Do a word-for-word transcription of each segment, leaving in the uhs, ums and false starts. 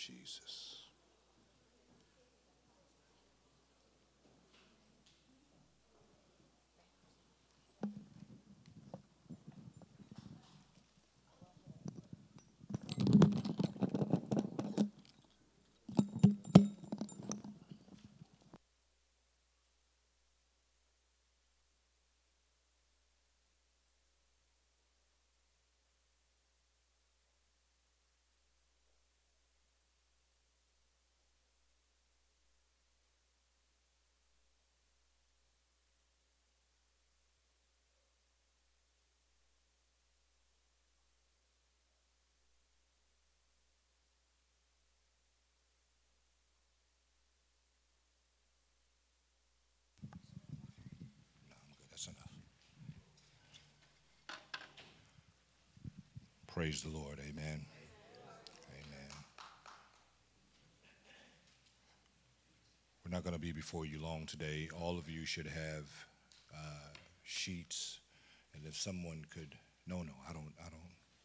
Jesus. That's enough. Praise the Lord. Amen. Amen. We're not going to be before you long today. All of you should have uh, sheets, and if someone could, no, no, I don't, I don't.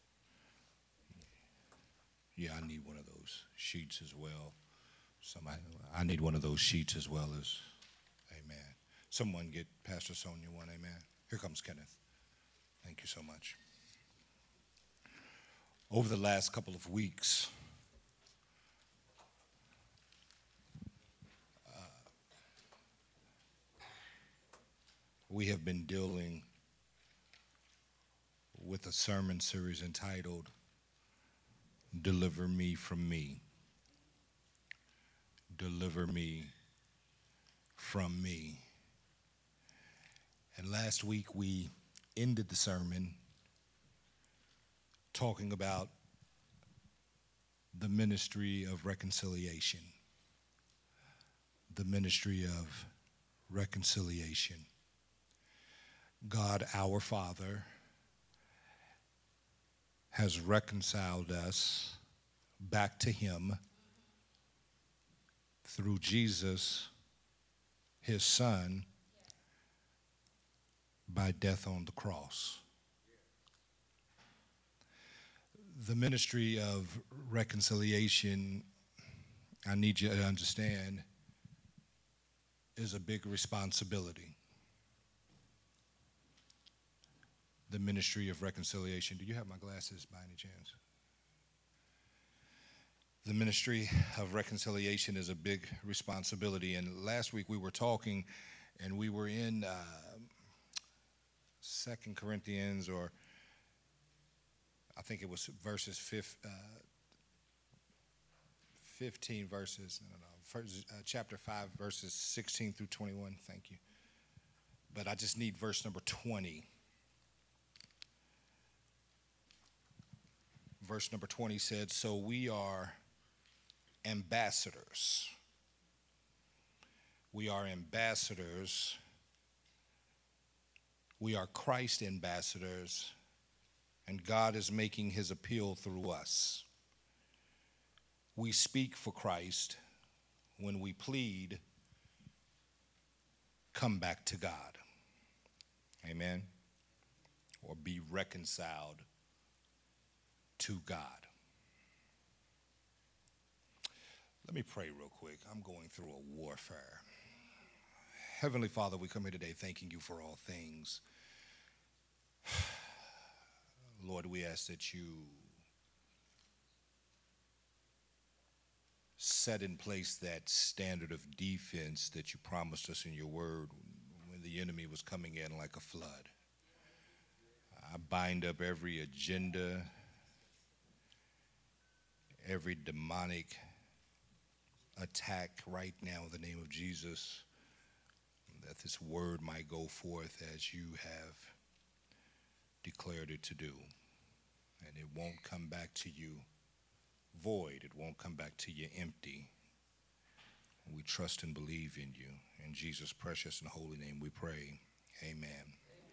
Yeah, I need one of those sheets as well. Somebody, I need one of those sheets as well as, amen. Someone get Pastor Sonia one, amen. Here comes Kenneth. Thank you so much. Over the last couple of weeks, uh, we have been dealing with a sermon series entitled, Deliver Me From Me. Deliver me from me. And last week we ended the sermon talking about the ministry of reconciliation. The ministry of reconciliation. God, our Father, has reconciled us back to him through Jesus, his Son, by death on the cross. The ministry of reconciliation, I need you to understand, is a big responsibility. The ministry of reconciliation. Do you have my glasses by any chance? The ministry of reconciliation is a big responsibility. And last week we were talking, and we were in uh, Second Corinthians, or I think it was verses fifth, uh, fifteen verses, no, no, no, first, uh, chapter five, verses sixteen through twenty-one. Thank you. But I just need verse number twenty. Verse number twenty said, so we are ambassadors. We are ambassadors. We are Christ ambassadors, and God is making his appeal through us. We speak for Christ when we plead, come back to God. Amen. Or be reconciled to God. Let me pray real quick. I'm going through a warfare. Heavenly Father, we come here today thanking you for all things. Lord, we ask that you set in place that standard of defense that you promised us in your word when the enemy was coming in like a flood. I bind up every agenda, every demonic attack right now in the name of Jesus, that this word might go forth as you have declared it to do. And it won't come back to you void. It won't come back to you empty. And we trust and believe in you. In Jesus' precious and holy name we pray. Amen. Amen.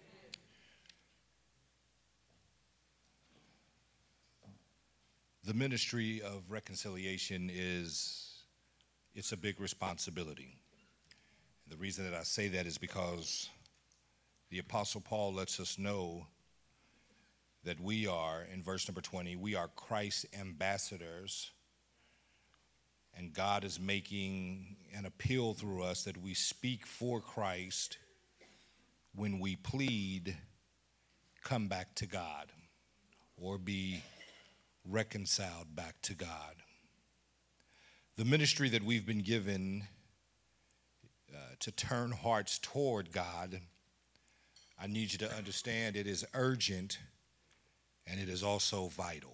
The ministry of reconciliation is, it's a big responsibility. The reason that I say that is because the Apostle Paul lets us know that we are, in verse number twenty, we are Christ's ambassadors And God is making an appeal through us that we speak for Christ when we plead, come back to God, or be reconciled back to God. The ministry that we've been given uh, to turn hearts toward God, I need you to understand it is urgent and it is also vital.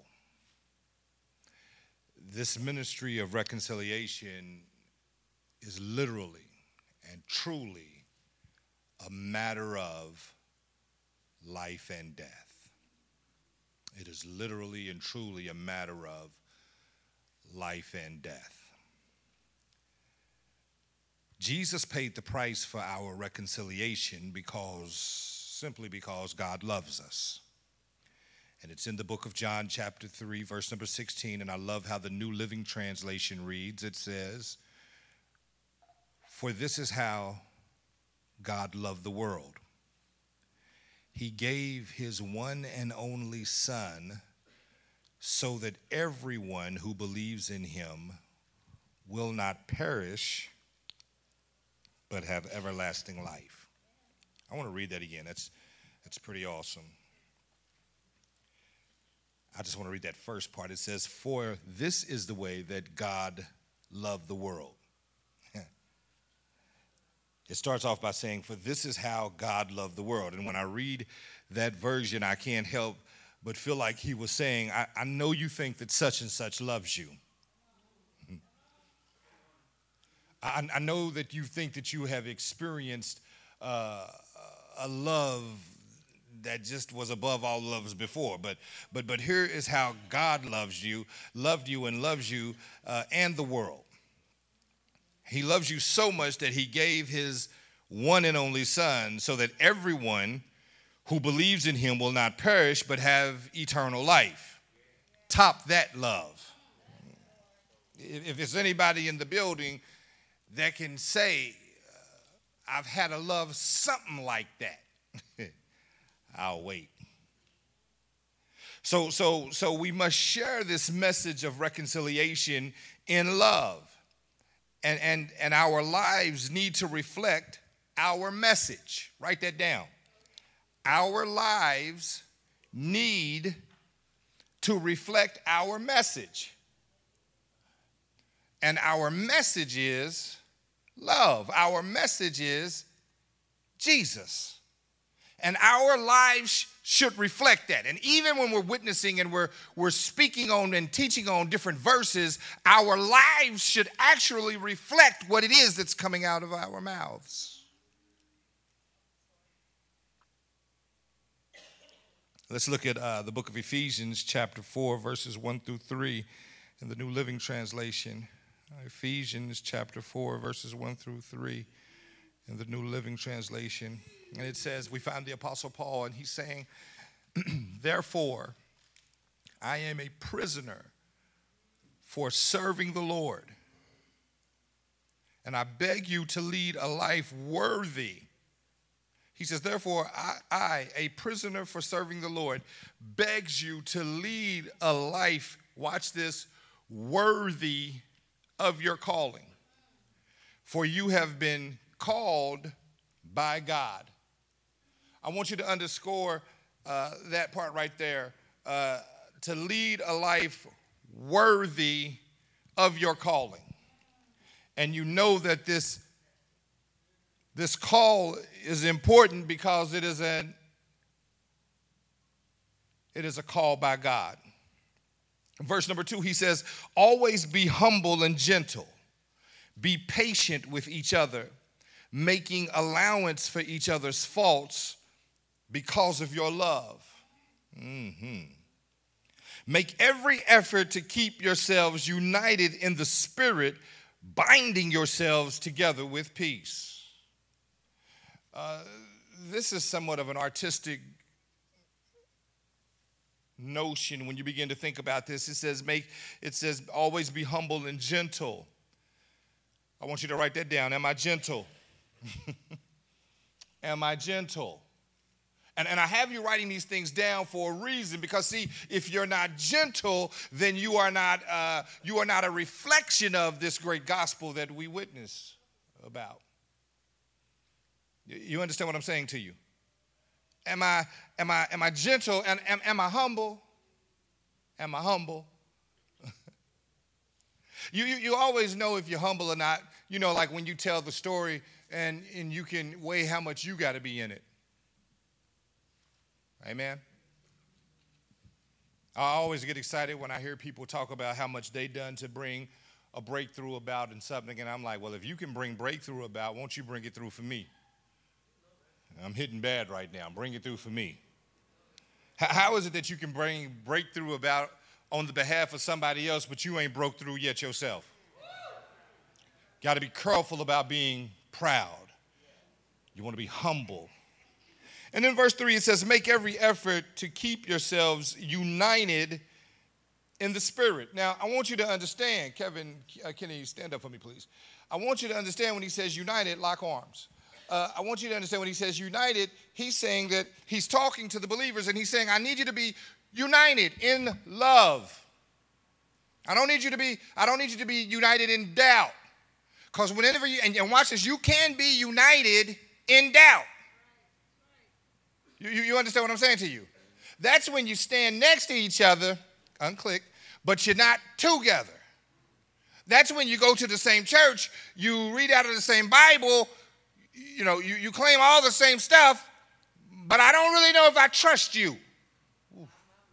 This ministry of reconciliation is literally and truly a matter of life and death. It is literally and truly a matter of life and death. Jesus paid the price for our reconciliation because, simply because God loves us. And it's in the book of John, chapter three, verse number sixteen, and I love how the New Living Translation reads. It says, "For this is how God loved the world. He gave his one and only Son so that everyone who believes in him will not perish but have everlasting life." I want to read that again. That's, that's pretty awesome. I just want to read that first part. It says, "For this is the way that God loved the world." It starts off by saying, "For this is how God loved the world." And when I read that version, I can't help but feel like he was saying, I, I know you think that such and such loves you. I, I know that you think that you have experienced uh, a love that just was above all loves before. But but but here is how God loves you, loved you and loves you uh, and the world. He loves you so much that he gave his one and only Son so that everyone who believes in him will not perish but have eternal life. Top that love. If, if there's anybody in the building that can say, I've had a love something like that, I'll wait. So, so, so we must share this message of reconciliation in love. And, and, and our lives need to reflect our message. Write that down. Our lives need to reflect our message. And our message is love. Our message is Jesus. And our lives should reflect that. And even when we're witnessing and we're, we're speaking on and teaching on different verses, our lives should actually reflect what it is that's coming out of our mouths. Let's look at uh, the book of Ephesians, chapter four, verses one through three in the New Living Translation. Ephesians, chapter four, verses one through three in the New Living Translation. And it says, we find the Apostle Paul, and he's saying, "Therefore, I am a prisoner for serving the Lord. And I beg you to lead a life worthy." He says, "Therefore, I, I, a prisoner for serving the Lord, begs you to lead a life," watch this, "worthy of your calling. For you have been called by God." I want you to underscore uh, that part right there. Uh, to lead a life worthy of your calling. And you know that this, this call is important because it is an it is a call by God. Verse number two, he says, "Always be humble and gentle. Be patient with each other, making allowance for each other's faults because of your love. Mm-hmm. Make every effort to keep yourselves united in the Spirit, binding yourselves together with peace." Uh, this is somewhat of an artistic notion when you begin to think about this. It says, make, it says, always be humble and gentle. I want you to write that down. Am I gentle? Am I gentle? And, and I have you writing these things down for a reason, because see, if you're not gentle, then you are not uh, you are not a reflection of this great gospel that we witness about. You understand what I'm saying to you? Am I am I am I gentle and am, am I humble? Am I humble? you, you you always know if you're humble or not. You know, like when you tell the story and and you can weigh how much you got to be in it. Amen. I always get excited when I hear people talk about how much they done to bring a breakthrough about and something, and I'm like, well, if you can bring breakthrough about, won't you bring it through for me? I'm hitting bad right now. Bring it through for me. How, how is it that you can bring breakthrough about on the behalf of somebody else, but you ain't broke through yet yourself? Got to be careful about being proud. You want to be humble. And in verse three, it says, make every effort to keep yourselves united in the Spirit. Now, I want you to understand, Kevin, uh, Kenny, stand up for me, please. I want you to understand when he says united, lock arms. Uh, I want you to understand when he says united, he's saying that he's talking to the believers, and he's saying, I need you to be united in love. I don't need you to be, I don't need you to be united in doubt. Because whenever you, and, and watch this, you can be united in doubt. You, you, you understand what I'm saying to you? That's when you stand next to each other, unclick, but you're not together. That's when you go to the same church, you read out of the same Bible, you know, you, you claim all the same stuff, but I don't really know if I trust you. Ooh.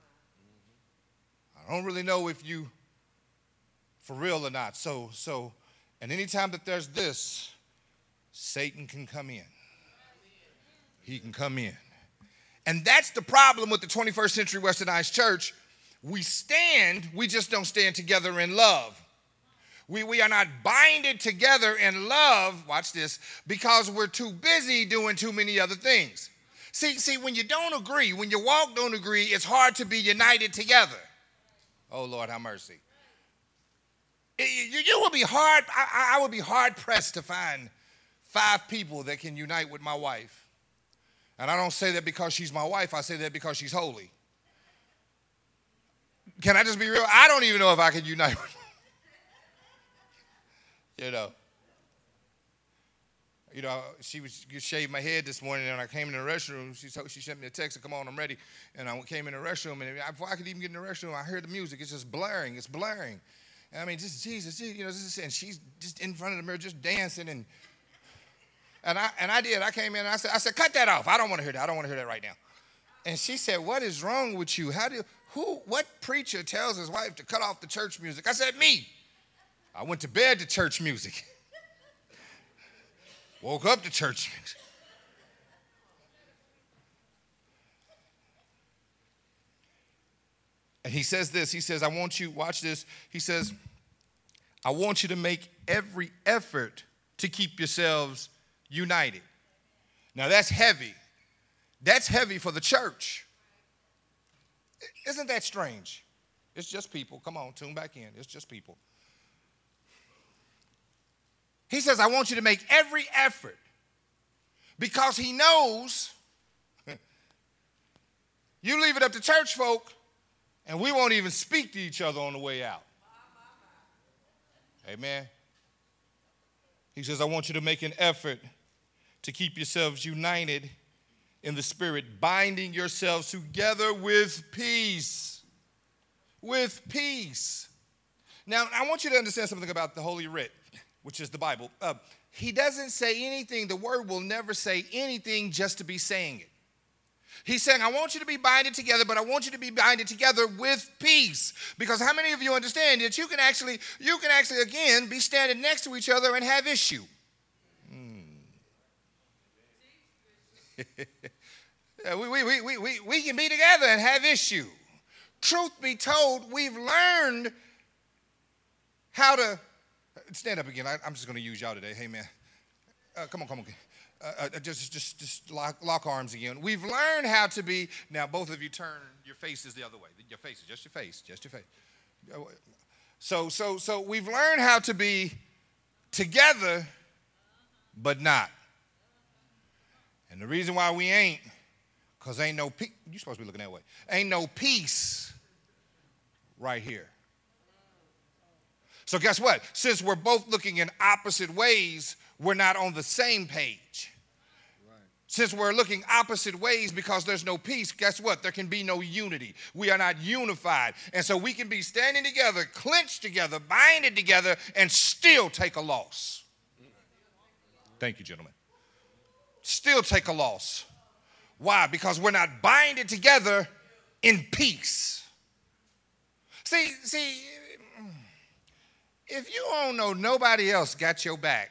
I don't really know if you for real or not. So, so, and anytime that there's this, Satan can come in. He can come in. And that's the problem with the twenty-first century Westernized church. We stand, we just don't stand together in love. We, we are not binded together in love, watch this, because we're too busy doing too many other things. See, see, when you don't agree, when your walk don't agree, it's hard to be united together. Oh, Lord, have mercy. It, you, you will be hard, I, I would be hard pressed to find five people that can unite with my wife. And I don't say that because she's my wife. I say that because she's holy. Can I just be real? I don't even know if I could unite with her. You know. You know, she was you shaved my head this morning, and I came in the restroom. She she sent me a text, "Come on, I'm ready." And I came in the restroom, and before I could even get in the restroom, I heard the music. It's just blaring. It's blaring. And I mean, just Jesus, you know, this is, and she's just in front of the mirror, just dancing and. And I and I did. I came in and I said, I said, cut that off. I don't want to hear that. I don't want to hear that right now. And she said, what is wrong with you? How do who what preacher tells his wife to cut off the church music? I said, me. I went to bed to church music. Woke up to church music. And he says this. He says, I want you, watch this. He says, I want you to make every effort to keep yourselves united. Now that's heavy. That's heavy for the church. Isn't that strange? It's just people. Come on, tune back in. It's just people. He says, I want you to make every effort because he knows you leave it up to church folk and we won't even speak to each other on the way out. Amen. He says, I want you to make an effort to keep yourselves united in the Spirit, binding yourselves together with peace. With peace. Now, I want you to understand something about the Holy Writ, which is the Bible. Uh, he doesn't say anything. The word will never say anything just to be saying it. He's saying, I want you to be binded together, but I want you to be binded together with peace. Because how many of you understand that you can actually, you can actually, again, be standing next to each other and have issue? Hmm. we, we, we, we, we can be together and have issue. Truth be told, we've learned how to, stand up again. I, I'm just going to use y'all today. Hey, man. Uh, come on, come on. Uh, uh, just just, just lock, lock arms again. We've learned how to be, now both of you turn your faces the other way. Your faces, just your face, just your face. So, so, so we've learned how to be together, but not. And the reason why we ain't, Because ain't no peace. You're supposed to be looking that way. Ain't no peace right here. So guess what? Since we're both looking in opposite ways, we're not on the same page. Right. Since we're looking opposite ways because there's no peace, guess what? There can be no unity. We are not unified. And so we can be standing together, clenched together, binded together, and still take a loss. Thank you, gentlemen. Still take a loss. Why? Because we're not binded together in peace. See, see, if you don't know nobody else got your back,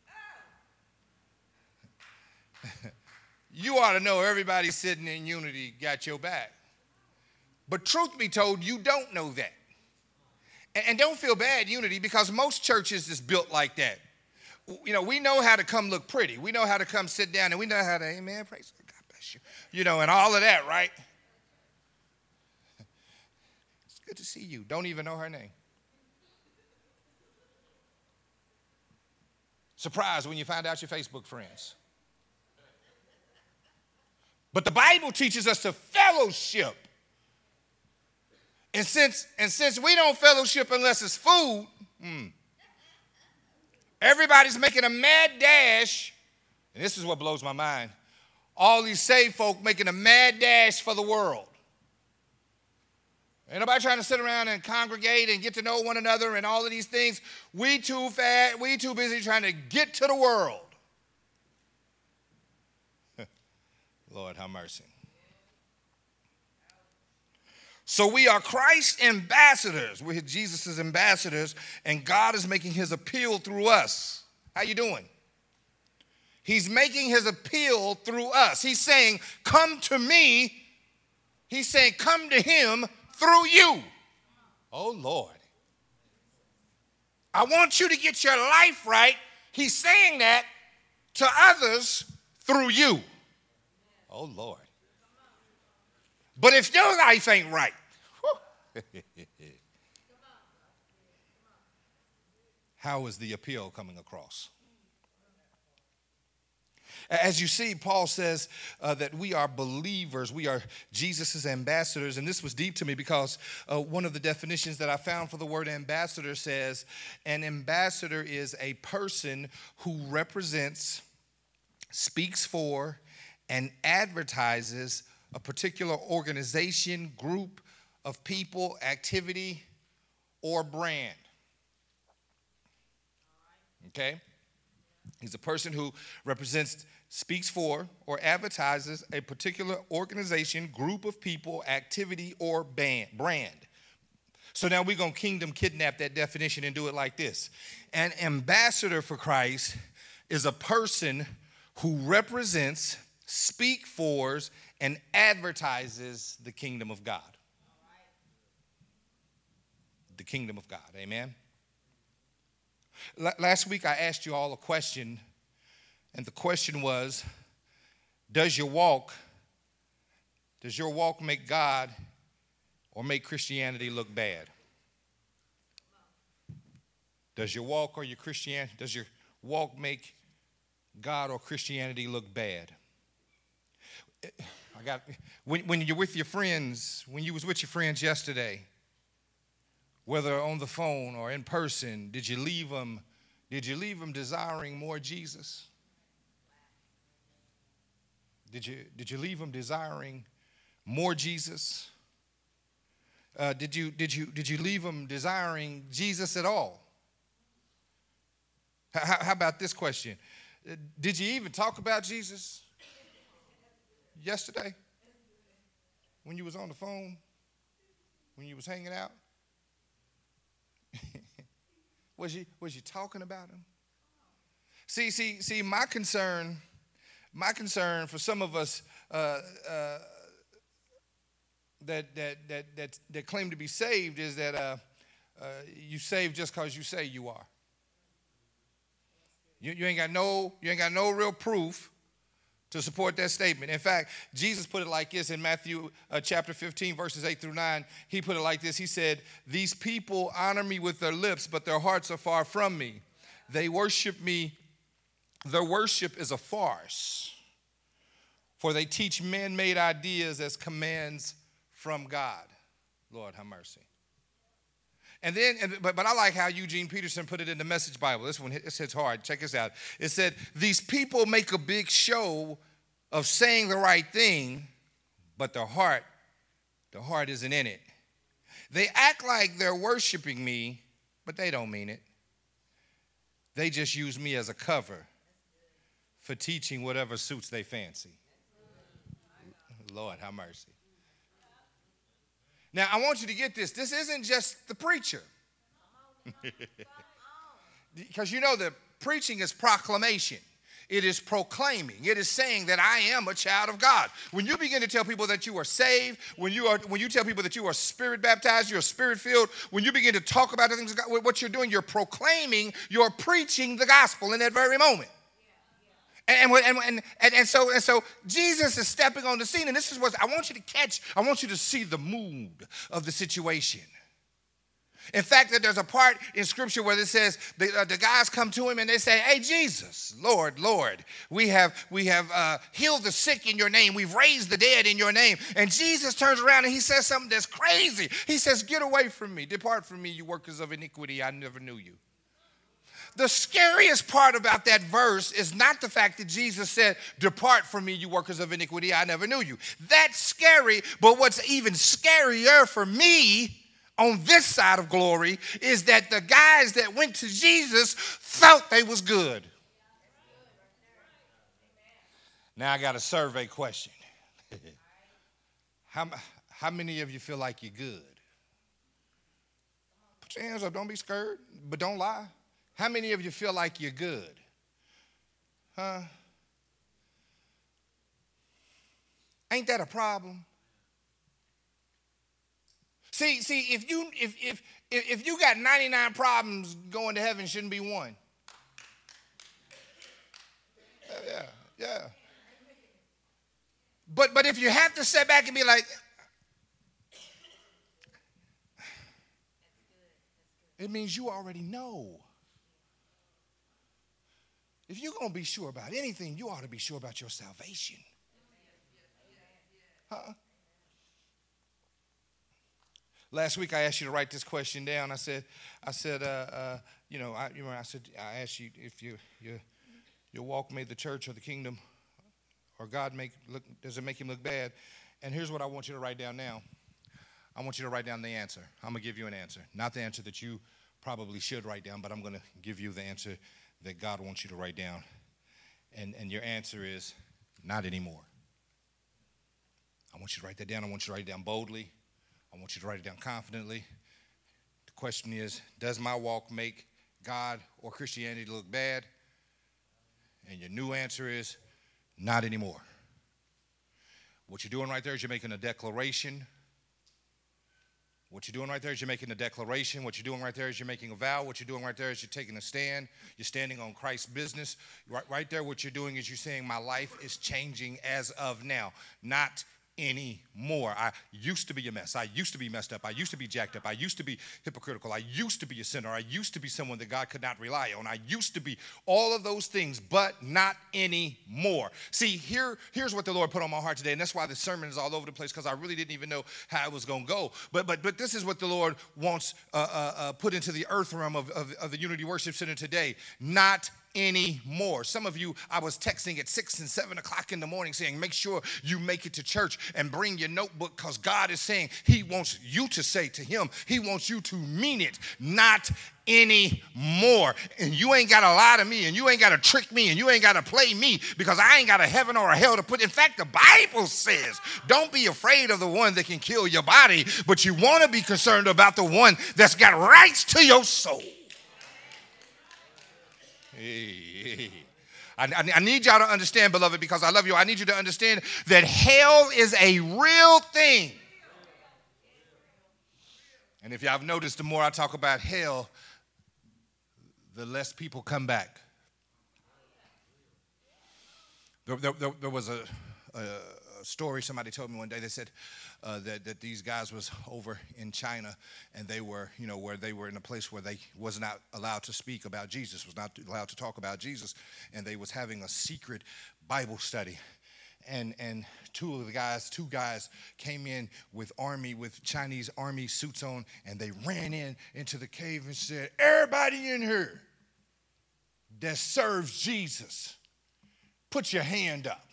you ought to know everybody sitting in unity got your back. But truth be told, you don't know that. And, and don't feel bad, unity, because most churches is built like that. You know, we know how to come look pretty. We know how to come sit down, and we know how to, amen, praise God, God bless you. You know, and all of that, right? It's good to see you. Don't even know her name. Surprised when you find out your Facebook friends. But the Bible teaches us to fellowship. And since, and since we don't fellowship unless it's food, hmm, everybody's making a mad dash, and this is what blows my mind. All these saved folk making a mad dash for the world. Ain't nobody trying to sit around and congregate and get to know one another and all of these things. We too fat, we too busy trying to get to the world. Lord, have mercy. So we are Christ's ambassadors. We're Jesus' ambassadors, and God is making his appeal through us. How you doing? He's making his appeal through us. He's saying, come to me. He's saying, come to him through you. Oh, Lord. I want you to get your life right. He's saying that to others through you. Oh, Lord. But if your life ain't right, how is the appeal coming across? As you see, Paul says uh, that we are believers. We are Jesus' ambassadors. And this was deep to me because uh, one of the definitions that I found for the word ambassador says an ambassador is a person who represents, speaks for, and advertises a particular organization, group of people, activity, or brand. Okay? He's a person who represents, speaks for, or advertises a particular organization, group of people, activity, or band, brand. So now we're going to kingdom kidnap that definition and do it like this. An ambassador for Christ is a person who represents, speaks for, and advertises the kingdom of God. The kingdom of God. Amen. Last week I asked you all a question, and the question was, does your walk, does your walk make God or make Christianity look bad? Does your walk or your Christianity, does your walk make God or Christianity look bad? I got when, when you're with your friends, when you was with your friends yesterday, whether on the phone or in person, did you leave them, did you leave them desiring more Jesus? Did you, did you leave them desiring more Jesus? Uh, did you, did you, did you leave them desiring Jesus at all? How, how about this question? Did you even talk about Jesus yesterday when you was on the phone, when you was hanging out? was you was you talking about him? See, see, see. My concern, my concern for some of us uh, uh, that, that that that that claim to be saved is that uh, uh, you saved just because you say you are. You, you ain't got no you ain't got no real proof to support that statement. In fact, Jesus put it like this in Matthew uh, chapter fifteen, verses eight through nine. He put it like this. He said, these people honor me with their lips, but their hearts are far from me. They worship me. Their worship is a farce. For they teach man-made ideas as commands from God. Lord, have mercy. And then, but, but I like how Eugene Peterson put it in the Message Bible. This one, this hits hard. Check this out. It said, these people make a big show of saying the right thing, but their heart, their heart isn't in it. They act like they're worshiping me, but they don't mean it. They just use me as a cover for teaching whatever suits they fancy. Lord, have mercy. Now, I want you to get this. This isn't just the preacher. Because you know that preaching is proclamation. It is proclaiming. It is saying that I am a child of God. When you begin to tell people that you are saved, when you are, when you tell people that you are spirit baptized, you're spirit filled, when you begin to talk about the things of God, what you're doing, you're proclaiming, you're preaching the gospel in that very moment. And, and, and, and, and, so, and so Jesus is stepping on the scene, and this is what I want you to catch. I want you to see the mood of the situation. In fact, that there's a part in Scripture where it says the, uh, the guys come to him and they say, hey, Jesus, Lord, Lord, we have, we have uh, healed the sick in your name. We've raised the dead in your name. And Jesus turns around and he says something that's crazy. He says, get away from me. Depart from me, you workers of iniquity. I never knew you. The scariest part about that verse is not the fact that Jesus said, depart from me, you workers of iniquity, I never knew you. That's scary, but what's even scarier for me on this side of glory is that the guys that went to Jesus felt they was good. Now I got a survey question. how, how many of you feel like you're good? Put your hands up, don't be scared, but don't lie. How many of you feel like you're good? Huh? Ain't that a problem? See, see, if you if if if you got ninety-nine problems, going to heaven shouldn't be one. Yeah, yeah. But but if you have to sit back and be like, it means you already know. If you're going to be sure about anything, you ought to be sure about your salvation. Huh? Last week I asked you to write this question down. I said, I said, uh, uh, you know, I, you know, I said, I asked you if you, your, your walk made the church or the kingdom, or God make look, does it make him look bad? And here's what I want you to write down now. I want you to write down the answer. I'm gonna give you an answer, not the answer that you probably should write down, but I'm gonna give you the answer that God wants you to write down. And, and your answer is not anymore. I want you to write that down. I want you to write it down boldly. I want you to write it down confidently. The question is, does my walk make God or Christianity look bad? And your new answer is not anymore. What you're doing right there is you're making a declaration. What you're doing right there is you're making a declaration. What you're doing right there is you're making a vow. What you're doing right there is you're taking a stand. You're standing on Christ's business. Right, right there, what you're doing is you're saying my life is changing as of now, not anymore. I used to be a mess. I used to be messed up. I used to be jacked up. I used to be hypocritical. I used to be a sinner. I used to be someone that God could not rely on. I used to be all of those things, but not anymore. See, here, here's what the Lord put on my heart today, and that's why the sermon is all over the place, because I really didn't even know how it was going to go. But but but this is what the Lord wants uh, uh, uh, put into the earth realm of, of, of the Unity Worship Center today. Not anymore. Some of you, I was texting at six and seven o'clock in the morning saying, make sure you make it to church and bring your notebook, because God is saying he wants you to say to him, he wants you to mean it, not anymore. And you ain't got to lie to me, and you ain't got to trick me, and you ain't got to play me, because I ain't got a heaven or a hell to put. In fact, the Bible says, don't be afraid of the one that can kill your body, but you want to be concerned about the one that's got rights to your soul. Hey, hey. I, I, I need y'all to understand, beloved, because I love you. I need you to understand that hell is a real thing. And if y'all have noticed, the more I talk about hell, the less people come back. There, there, there, there was a, a, a story somebody told me one day. They said uh, that, that these guys was over in China, and they were, you know, where they were in a place where they was not allowed to speak about Jesus, was not allowed to talk about Jesus, and they was having a secret Bible study. and and two of the guys, two guys came in with army, with Chinese army suits on, and they ran in into the cave and said, everybody in here that serves Jesus, put your hand up.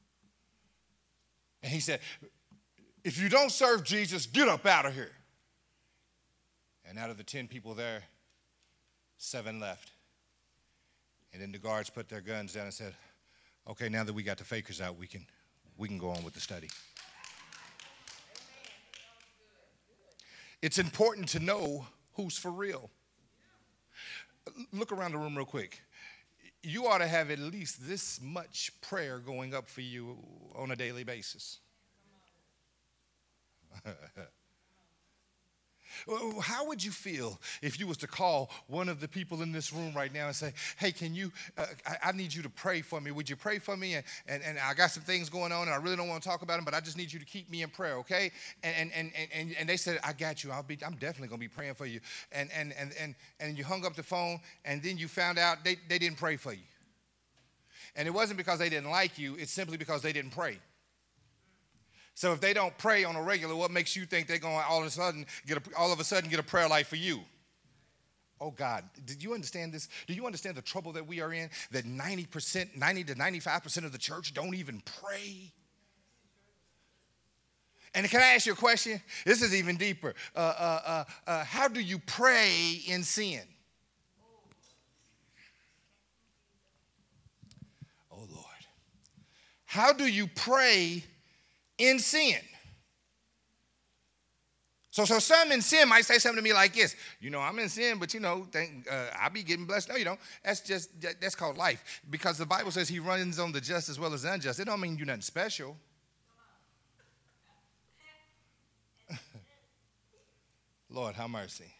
And he said, if you don't serve Jesus, get up out of here. And out of the ten people there, seven left. And then the guards put their guns down and said, okay, now that we got the fakers out, we can we can go on with the study. It's important to know who's for real. Look around the room real quick. You ought to have at least this much prayer going up for you on a daily basis. How would you feel if you was to call one of the people in this room right now and say, hey, can you, uh, I, I need you to pray for me. Would you pray for me? And, and, and I got some things going on, and I really don't want to talk about them, but I just need you to keep me in prayer, okay? And and and and, and they said, I got you. I'll be, I'm definitely going to be praying for you. And, and, and, and, and you hung up the phone, and then you found out they, they didn't pray for you. And it wasn't because they didn't like you. It's simply because they didn't pray. So if they don't pray on a regular, what makes you think they're going to all of a sudden get a, all of a sudden get a prayer life for you? Oh God, did you understand this? Do you understand the trouble that we are in? That ninety percent, ninety to ninety-five percent of the church don't even pray. And can I ask you a question? This is even deeper. Uh, uh, uh, uh, how do you pray in sin? Oh Lord, how do you pray in sin? So, so some in sin might say something to me like this. You know, I'm in sin, but you know, thank, uh, I be getting blessed. No, you don't. That's just, that's called life. Because the Bible says he runs on the just as well as the unjust. It don't mean you're nothing special. Lord, have mercy.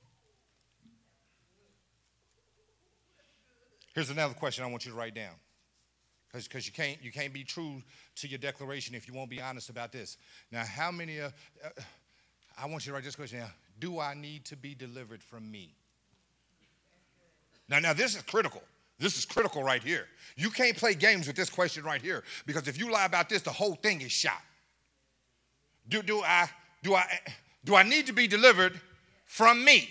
Here's another question I want you to write down. Because you can't, you can't be true to your declaration if you won't be honest about this. Now, how many, uh, uh, I want you to write this question down. Do I need to be delivered from me? Now, now this is critical. This is critical right here. You can't play games with this question right here, because if you lie about this, the whole thing is shot. Do, do, I, do, I, do I need to be delivered from me?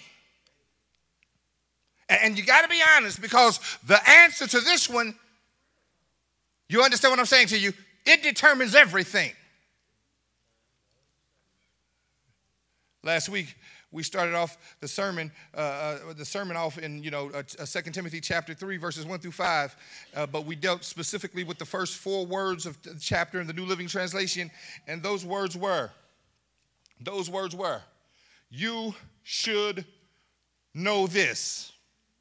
And, and you got to be honest, because the answer to this one, you understand what I'm saying to you? It determines everything. Last week, we started off the sermon, uh, uh, the sermon off in, you know, uh, Second Timothy chapter three, verses one through five. Uh, but we dealt specifically with the first four words of the chapter in the New Living Translation. And those words were, those words were, you should know this.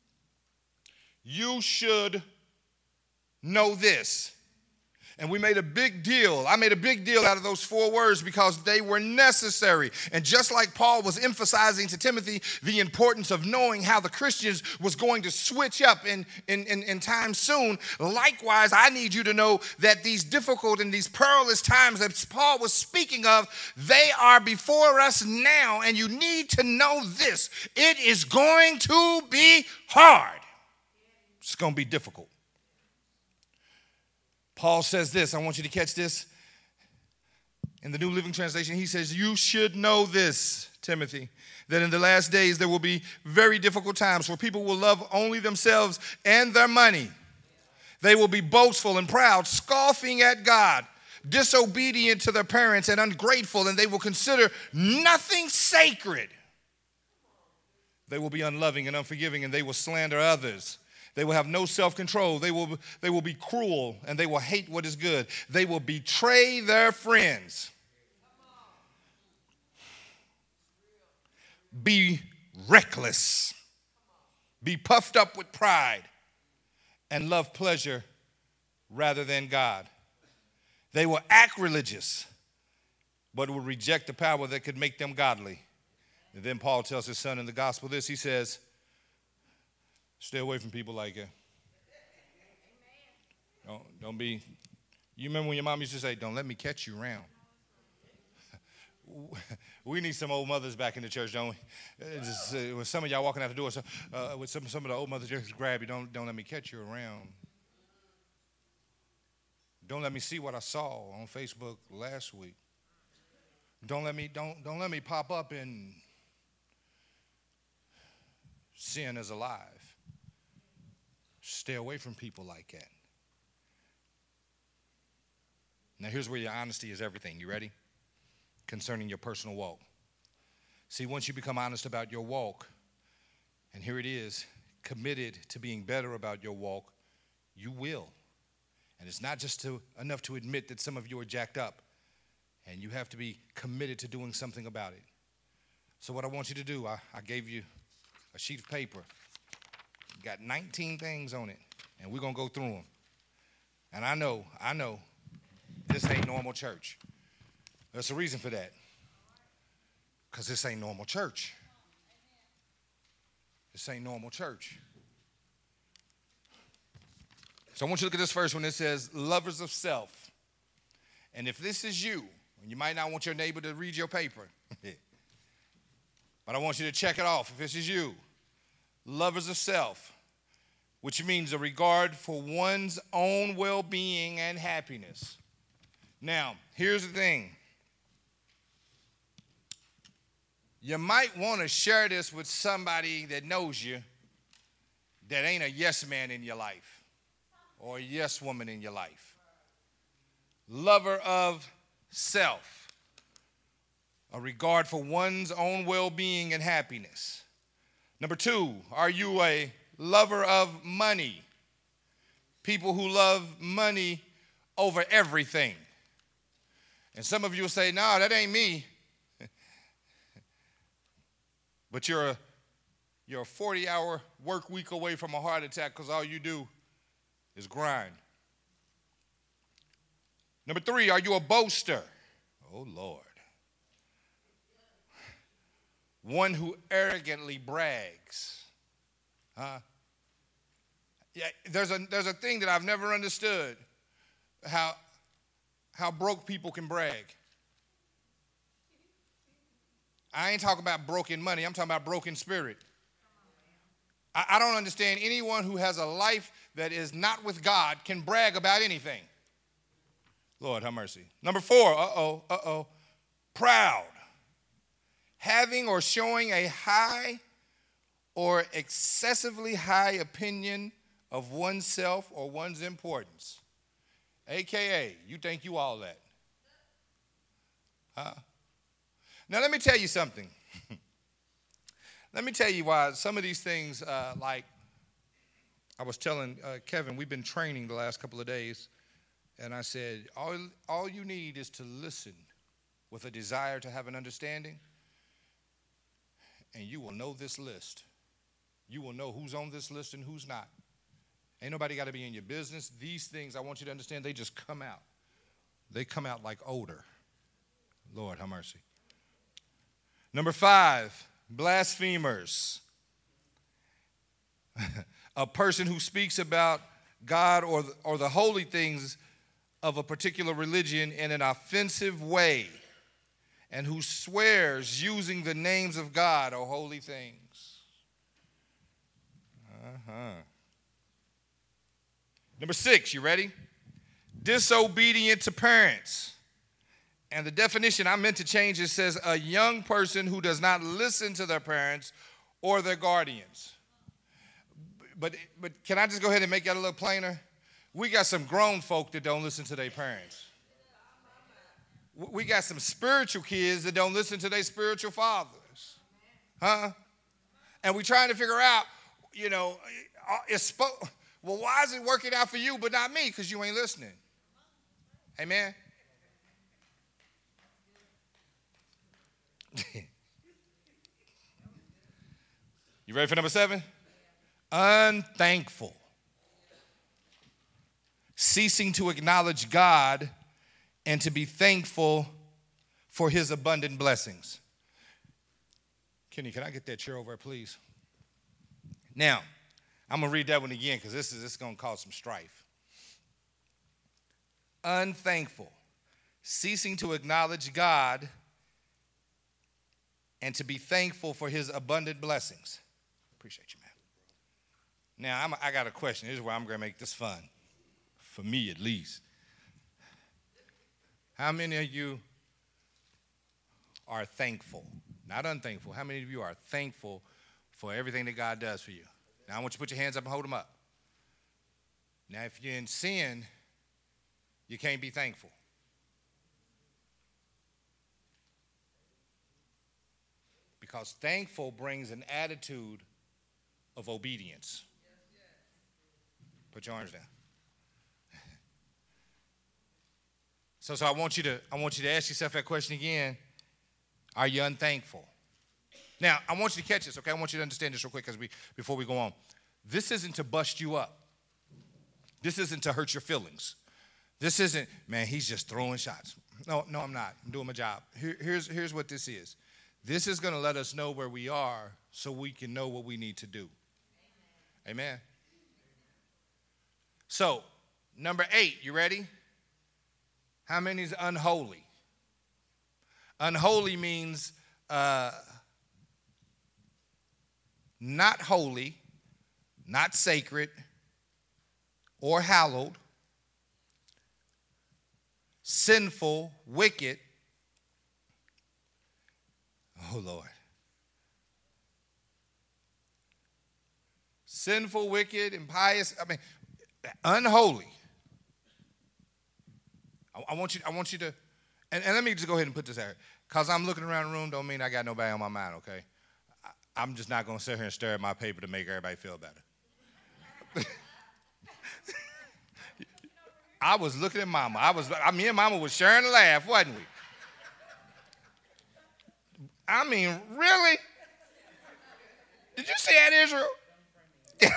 You should know this. And we made a big deal. I made a big deal out of those four words because they were necessary. And just like Paul was emphasizing to Timothy the importance of knowing how the Christians was going to switch up in, in, in, in time soon, likewise, I need you to know that these difficult and these perilous times that Paul was speaking of, they are before us now. And you need to know this. It is going to be hard. It's going to be difficult. Paul says this. I want you to catch this. In the New Living Translation, he says, you should know this, Timothy, that in the last days there will be very difficult times where people will love only themselves and their money. They will be boastful and proud, scoffing at God, disobedient to their parents and ungrateful, and they will consider nothing sacred. They will be unloving and unforgiving, and they will slander others. They will have no self-control. They will, they will be cruel, and they will hate what is good. They will betray their friends. Be reckless. Be puffed up with pride and love pleasure rather than God. They will act religious, but will reject the power that could make them godly. And then Paul tells his son in the gospel this. He says, stay away from people like that. Don't, don't be, you remember when your mom used to say, don't let me catch you around. We need some old mothers back in the church, don't we? Just, uh, when some of y'all walking out the door, so, uh, with some, some of the old mothers just grab you, don't, don't let me catch you around. Don't let me see what I saw on Facebook last week. Don't let me don't don't let me pop up in sin is alive. Stay away from people like that. Now here's where your honesty is everything. You ready? Concerning your personal walk. See, once you become honest about your walk, and here it is, committed to being better about your walk, you will. And it's not just to, enough to admit that some of you are jacked up, and you have to be committed to doing something about it. So what I want you to do, I, I gave you a sheet of paper. Got nineteen things on it, and we're going to go through them. And I know, I know, this ain't normal church. There's a reason for that. Because this ain't normal church. This ain't normal church. So I want you to look at this first one. It says, lovers of self. And if this is you, and you might not want your neighbor to read your paper, but I want you to check it off if this is you. Lovers of self, which means a regard for one's own well-being and happiness. Now, here's the thing. You might want to share this with somebody that knows you that ain't a yes man in your life or a yes woman in your life. Lover of self, a regard for one's own well-being and happiness. Number two, are you a lover of money? People who love money over everything. And some of you will say, no, that ain't me. But you're a, you're a forty-hour work week away from a heart attack because all you do is grind. Number three, are you a boaster? Oh, Lord. One who arrogantly brags. Huh? Yeah, there's a, there's a thing that I've never understood, how, how broke people can brag. I ain't talking about broken money. I'm talking about broken spirit. I, I don't understand anyone who has a life that is not with God can brag about anything. Lord, have mercy. Number four, uh-oh, uh-oh, proud. Having or showing a high or excessively high opinion of oneself or one's importance. A K A, you think you all that. Huh? Now, let me tell you something. Let me tell you why some of these things, uh, like I was telling uh, Kevin, we've been training the last couple of days, and I said, all, all you need is to listen with a desire to have an understanding, and you will know this list. You will know who's on this list and who's not. Ain't nobody got to be in your business. These things, I want you to understand, they just come out. They come out like odor. Lord, have mercy. Number five, blasphemers. A person who speaks about God or the, or the holy things of a particular religion in an offensive way, and who swears using the names of God or holy things. Uh-huh. Number six, you ready? Disobedient to parents. And the definition I meant to change, it says a young person who does not listen to their parents or their guardians. But, but can I just go ahead and make that a little plainer? We got some grown folk that don't listen to their parents. We got some spiritual kids that don't listen to their spiritual fathers. Huh? And we're trying to figure out, you know, it's spo- well, why is it working out for you but not me? Because you ain't listening. Amen? You ready for number seven? Unthankful. Ceasing to acknowledge God and to be thankful for his abundant blessings. Kenny, can I get that chair over there, please? Now, I'm going to read that one again because this is, this is going to cause some strife. Unthankful. Ceasing to acknowledge God and to be thankful for his abundant blessings. Appreciate you, man. Now, I'm, I got a question. Here's where I'm going to make this fun. For me, at least. How many of you are thankful? Not unthankful. How many of you are thankful for everything that God does for you? Now, I want you to put your hands up and hold them up. Now, if you're in sin, you can't be thankful. Because thankful brings an attitude of obedience. Put your arms down. So, so I want you to I want you to ask yourself that question again. Are you unthankful? Now, I want you to catch this, okay? I want you to understand this real quick as we before we go on. This isn't to bust you up. This isn't to hurt your feelings. This isn't, man, he's just throwing shots. No, no, I'm not. I'm doing my job. Here, here's, here's what this is. This is going to let us know where we are so we can know what we need to do. Amen. Amen. So, number eight, you ready? How many is unholy? Unholy means uh, not holy, not sacred, or hallowed, sinful, wicked. Oh, Lord. Sinful, wicked, impious, I mean, unholy. I, I want you, I want you to, and, and let me just go ahead and put this out. Because I'm looking around the room don't mean I got nobody on my mind, okay? I, I'm just not going to sit here and stare at my paper to make everybody feel better. I was looking at Mama. I was, I, me and Mama was sharing a laugh, wasn't we? I mean, really? Did you see that, Israel?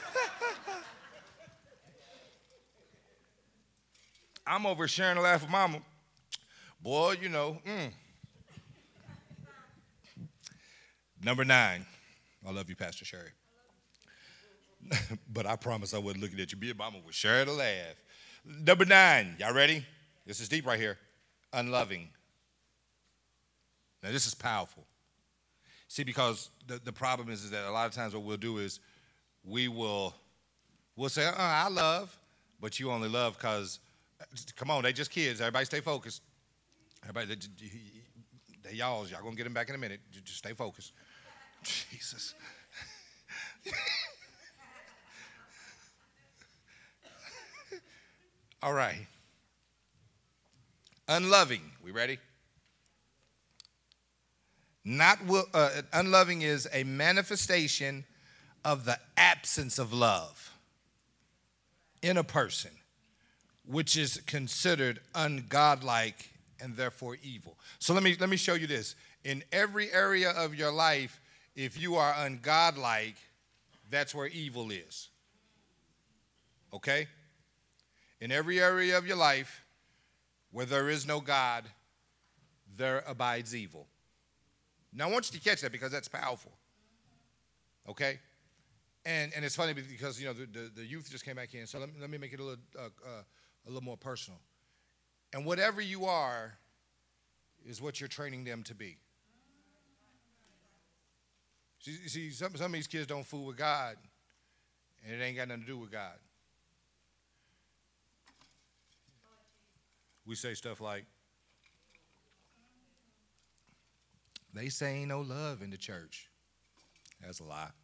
I'm over sharing a laugh with Mama. Boy, you know. Mm. Number nine. I love you, Pastor Sherry. But I promise I wasn't looking at you. Me and Mama was sharing a laugh. Number nine. Y'all ready? This is deep right here. Unloving. Now, this is powerful. See, because the, the problem is, is that a lot of times what we'll do is we will we'll say, uh, I love, but you only love because, come on, they just kids. Everybody stay focused. Everybody, they, they y'all, y'all going to get them back in a minute. Just stay focused. Jesus. All right. Unloving. We ready? Not will, uh, unloving is a manifestation of the absence of love in a person, which is considered ungodlike and therefore evil. So let me let me show you this. In every area of your life, if you are ungodlike, that's where evil is. Okay? In every area of your life where there is no God, there abides evil. Now, I want you to catch that because that's powerful, okay? And and it's funny because, you know, the, the, the youth just came back in, so let me, let me make it a little, uh, uh, a little more personal. And whatever you are is what you're training them to be. See, see some, some of these kids don't fool with God, and it ain't got nothing to do with God. We say stuff like, they say ain't no love in the church. That's a lie.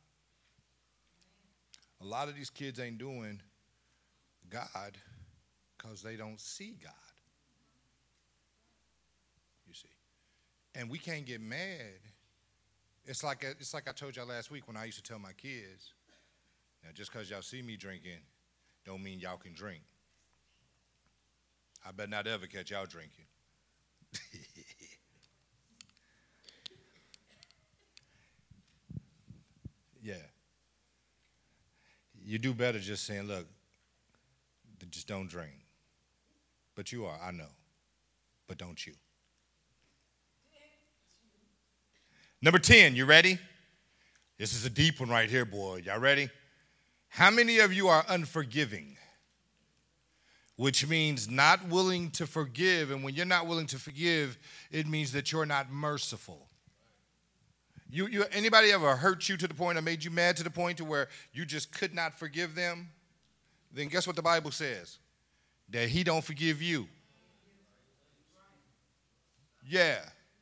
A lot of these kids ain't doing God because they don't see God. You see. And we can't get mad. It's like a, it's like I told y'all last week when I used to tell my kids, now just because y'all see me drinking don't mean y'all can drink. I better not ever catch y'all drinking. Yeah. You do better just saying, look, just don't drink. But you are, I know. But don't you. Number ten, you ready? This is a deep one right here, boy. Y'all ready? How many of you are unforgiving? Which means not willing to forgive. And when you're not willing to forgive, it means that you're not merciful. You, you, anybody ever hurt you to the point or made you mad to the point to where you just could not forgive them? Then guess what the Bible says? That he don't forgive you. Yeah.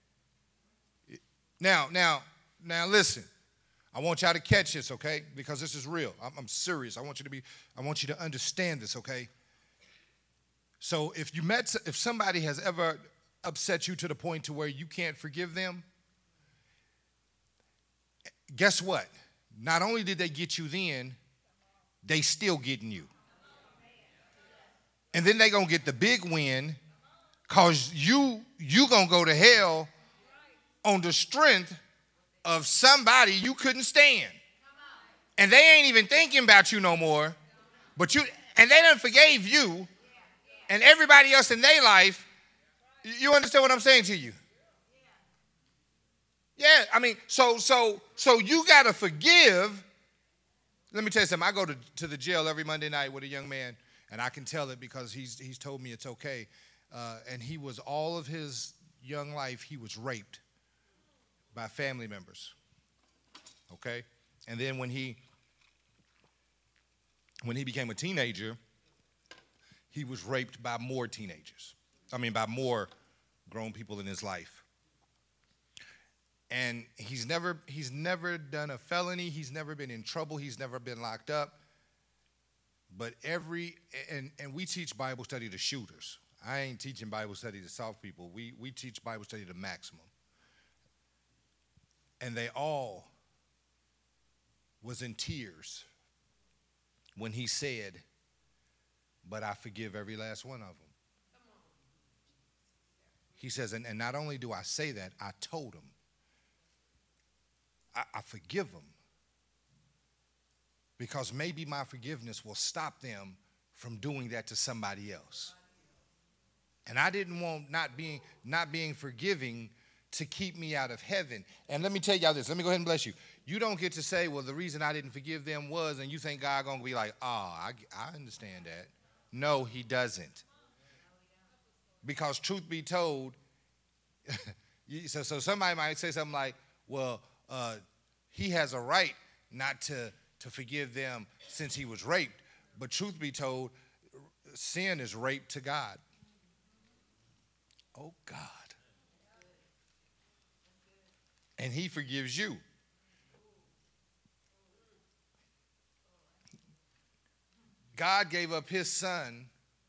Now, now, now listen. I want y'all to catch this, okay? Because this is real. I'm, I'm serious. I want you to be, I want you to understand this, okay? So if you met, if somebody has ever upset you to the point to where you can't forgive them, guess what? Not only did they get you then, they still getting you. And then they gonna get the big win, cause you you gonna go to hell on the strength of somebody you couldn't stand. And they ain't even thinking about you no more, but you and they done forgave you and everybody else in their life. You understand what I'm saying to you? Yeah, I mean, so so so you gotta forgive. Let me tell you something. I go to, to the jail every Monday night with a young man, and I can tell it because he's he's told me it's okay. Uh, and he was all of his young life, he was raped by family members. Okay? And then when he when he became a teenager, he was raped by more teenagers. I mean, by more grown people in his life. And he's never he's never done a felony. He's never been in trouble. He's never been locked up. But every and, and we teach Bible study to shooters. I ain't teaching Bible study to soft people. We we teach Bible study to maximum. And they all was in tears when he said, "But I forgive every last one of them." He says, and, and not only do I say that, I told him. I, I forgive them because maybe my forgiveness will stop them from doing that to somebody else. And I didn't want not being not being forgiving to keep me out of heaven. And let me tell y'all this. Let me go ahead and bless you. You don't get to say, well, the reason I didn't forgive them was, and you think God going to be like, oh, I, I understand that. No, he doesn't. Because truth be told, so, so somebody might say something like, well, uh, he has a right not to, to forgive them since he was raped. But truth be told, sin is rape to God. Oh, God. And he forgives you. God gave up his son.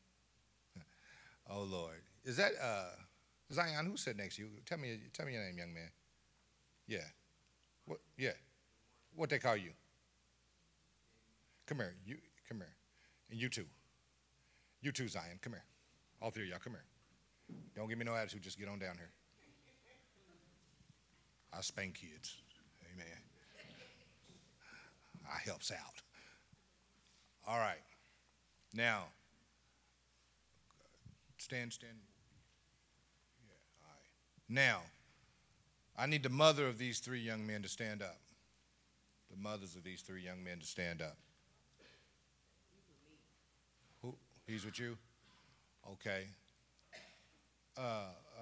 Oh, Lord. Is that uh, Zion? Who sat next to you? Tell me, tell me your name, young man. Yeah. What? Yeah. What they call you? Come here. You come here. And you too. You too, Zion. Come here. All three of y'all, come here. Don't give me no attitude. Just get on down here. I spank kids. Amen. I helps out. All right. Now, stand, stand. Yeah, all right. Now, I need the mother of these three young men to stand up. The mothers of these three young men to stand up. Who? He's with you? Okay. Uh, uh,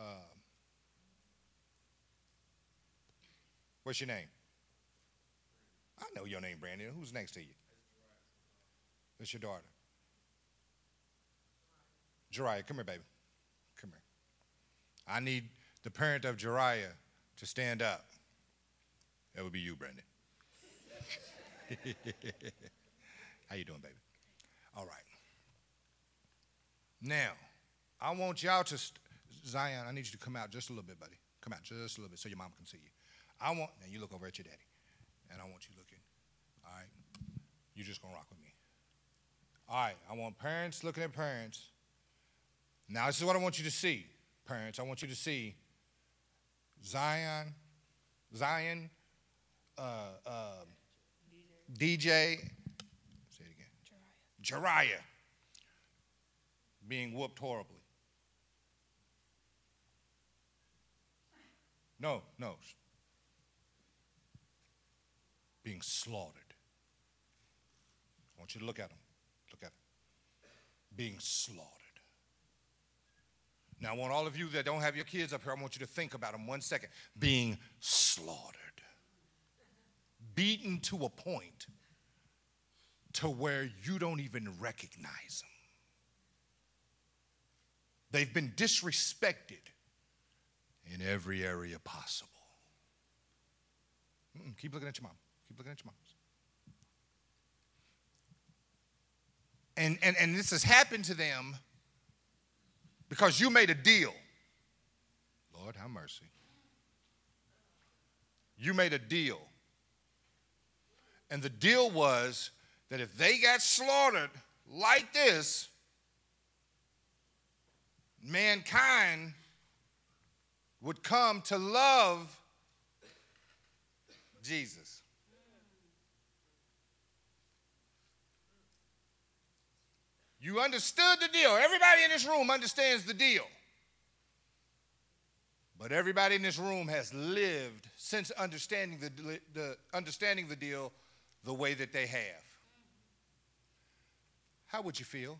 what's your name? I know your name, Brandon. Who's next to you? That's your daughter. Jariah, come here, baby. Come here. I need the parent of Jariah to stand up. That would be you, Brandon. How you doing, baby? All right. Now, I want y'all to, st- Zion, I need you to come out just a little bit, buddy. Come out just a little bit so your mom can see you. I want, now you look over at your daddy, and I want you looking, all right? You're just going to rock with me. All right, I want parents looking at parents. Now, this is what I want you to see, parents. I want you to see Zion, Zion, uh, uh, D J, say it again, Jariah. Jariah being whooped horribly. No, no. Being slaughtered. I want you to look at him. Look at him. Being slaughtered. Now, I want all of you that don't have your kids up here, I want you to think about them one second. Being slaughtered. Beaten to a point to where you don't even recognize them. They've been disrespected. in every area possible. Mm-mm, keep looking at your mom. Keep looking at your mom. And, and, and this has happened to them because you made a deal. Lord, have mercy. You made a deal. And the deal was that if they got slaughtered like this, mankind would come to love Jesus. You understood the deal. Everybody in this room understands the deal. But everybody in this room has lived since understanding the, the understanding the deal the way that they have. How would you feel?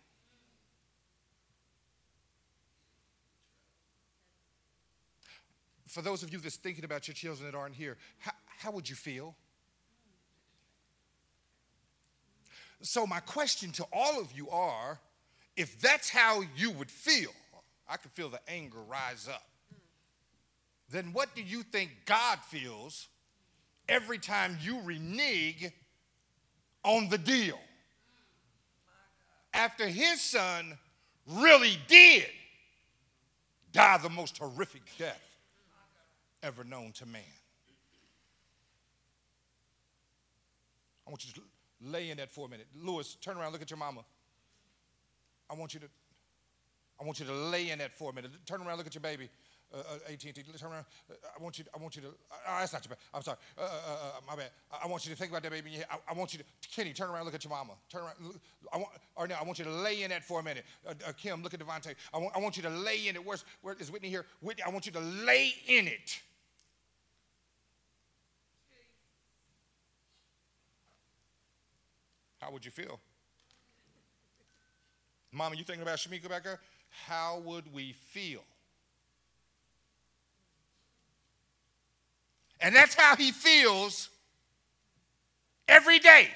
For those of you that's thinking about your children that aren't here, how, how would you feel? So my question to all of you are, if that's how you would feel, I could feel the anger rise up. Then what do you think God feels every time you renege on the deal? After his son really did die the most horrific death ever known to man. I want you to lay in that for a minute. Lewis, turn around, look at your mama. I want you to, I want you to lay in that for a minute. Turn around, look at your baby. Uh, uh, A T and T, turn around. Uh, I want you. To, I want you to. Uh, that's not your bad. I'm sorry. Uh, uh, uh, my bad. I, I want you to think about that baby. In your head. I, I want you to. Kenny, turn around. Look at your mama. Turn around. Look, I want. Or now, I want you to lay in that for a minute. Uh, uh, Kim, look at Devontae. I want. I want you to lay in it. Where's? Where is Whitney here? Whitney, I want you to lay in it. How would you feel? Mama, you thinking about Shamika back there? How would we feel? And that's how he feels every day.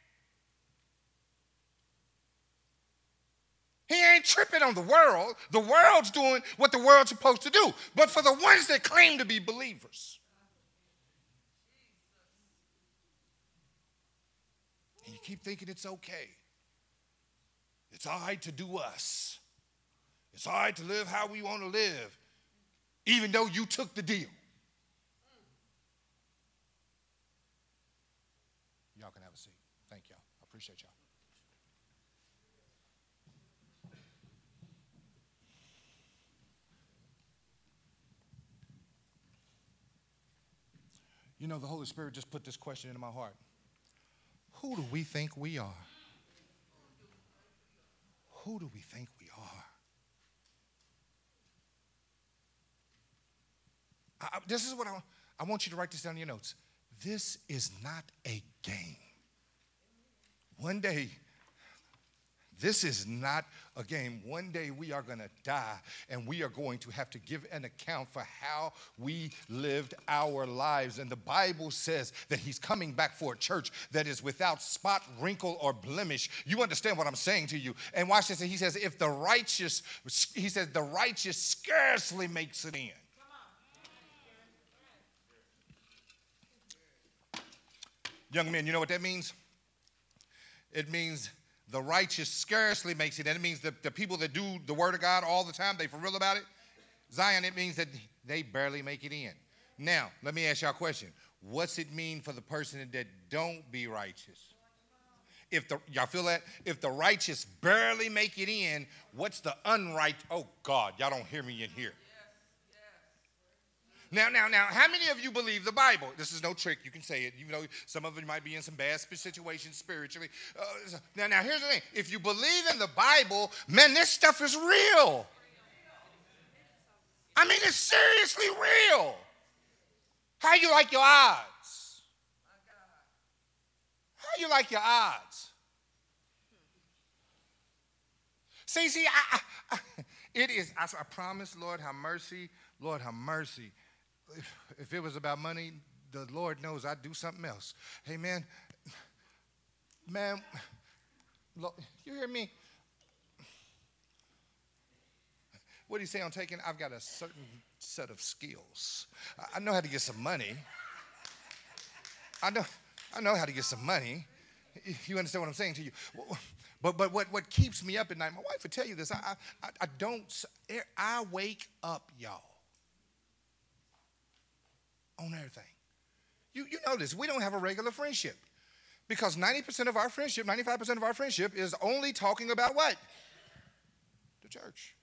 He ain't tripping on the world. The world's doing what the world's supposed to do. But for the ones that claim to be believers, and you keep thinking it's okay. It's all right to do us. It's all right to live how we want to live, even though you took the deal. Y'all can have a seat. Thank y'all. I appreciate y'all. You know, the Holy Spirit just put this question into my heart. Who do we think we are? Who do we think we are? I, I, this is what I, I want you to write this down in your notes. This is not a game. One day, this is not a game. One day we are going to die, and we are going to have to give an account for how we lived our lives. And the Bible says that he's coming back for a church that is without spot, wrinkle, or blemish. You understand what I'm saying to you. And watch this. He says, if the righteous, he says, the righteous scarcely makes it in. Young men, you know what that means? It means the righteous scarcely makes it. And it means the, the people that do the word of God all the time, they for real about it. Zion, it means that they barely make it in. Now, let me ask y'all a question. What's it mean for the person that don't be righteous? If the, y'all feel that? If the righteous barely make it in, what's the unright? Oh, God, y'all don't hear me in here. Now, now, now, how many of you believe the Bible? This is no trick. You can say it. You know, some of you might be in some bad situations spiritually. Uh, now, now, here's the thing. If you believe in the Bible, man, this stuff is real. I mean, it's seriously real. How you like your odds? How you like your odds? See, see, I, I, it is, I, I promise, Lord, have mercy. Lord, have mercy. If, if it was about money, the Lord knows I'd do something else. Hey, man, man, Lord, you hear me? What do you say on taking? I've got a certain set of skills. I know how to get some money. I know, I know how to get some money. You understand what I'm saying to you? But but what, what keeps me up at night, my wife would tell you this, I, I, I don't, I wake up, y'all, on everything. You, you know this, we don't have a regular friendship because ninety percent of our friendship, ninety-five percent of our friendship is only talking about what? The church.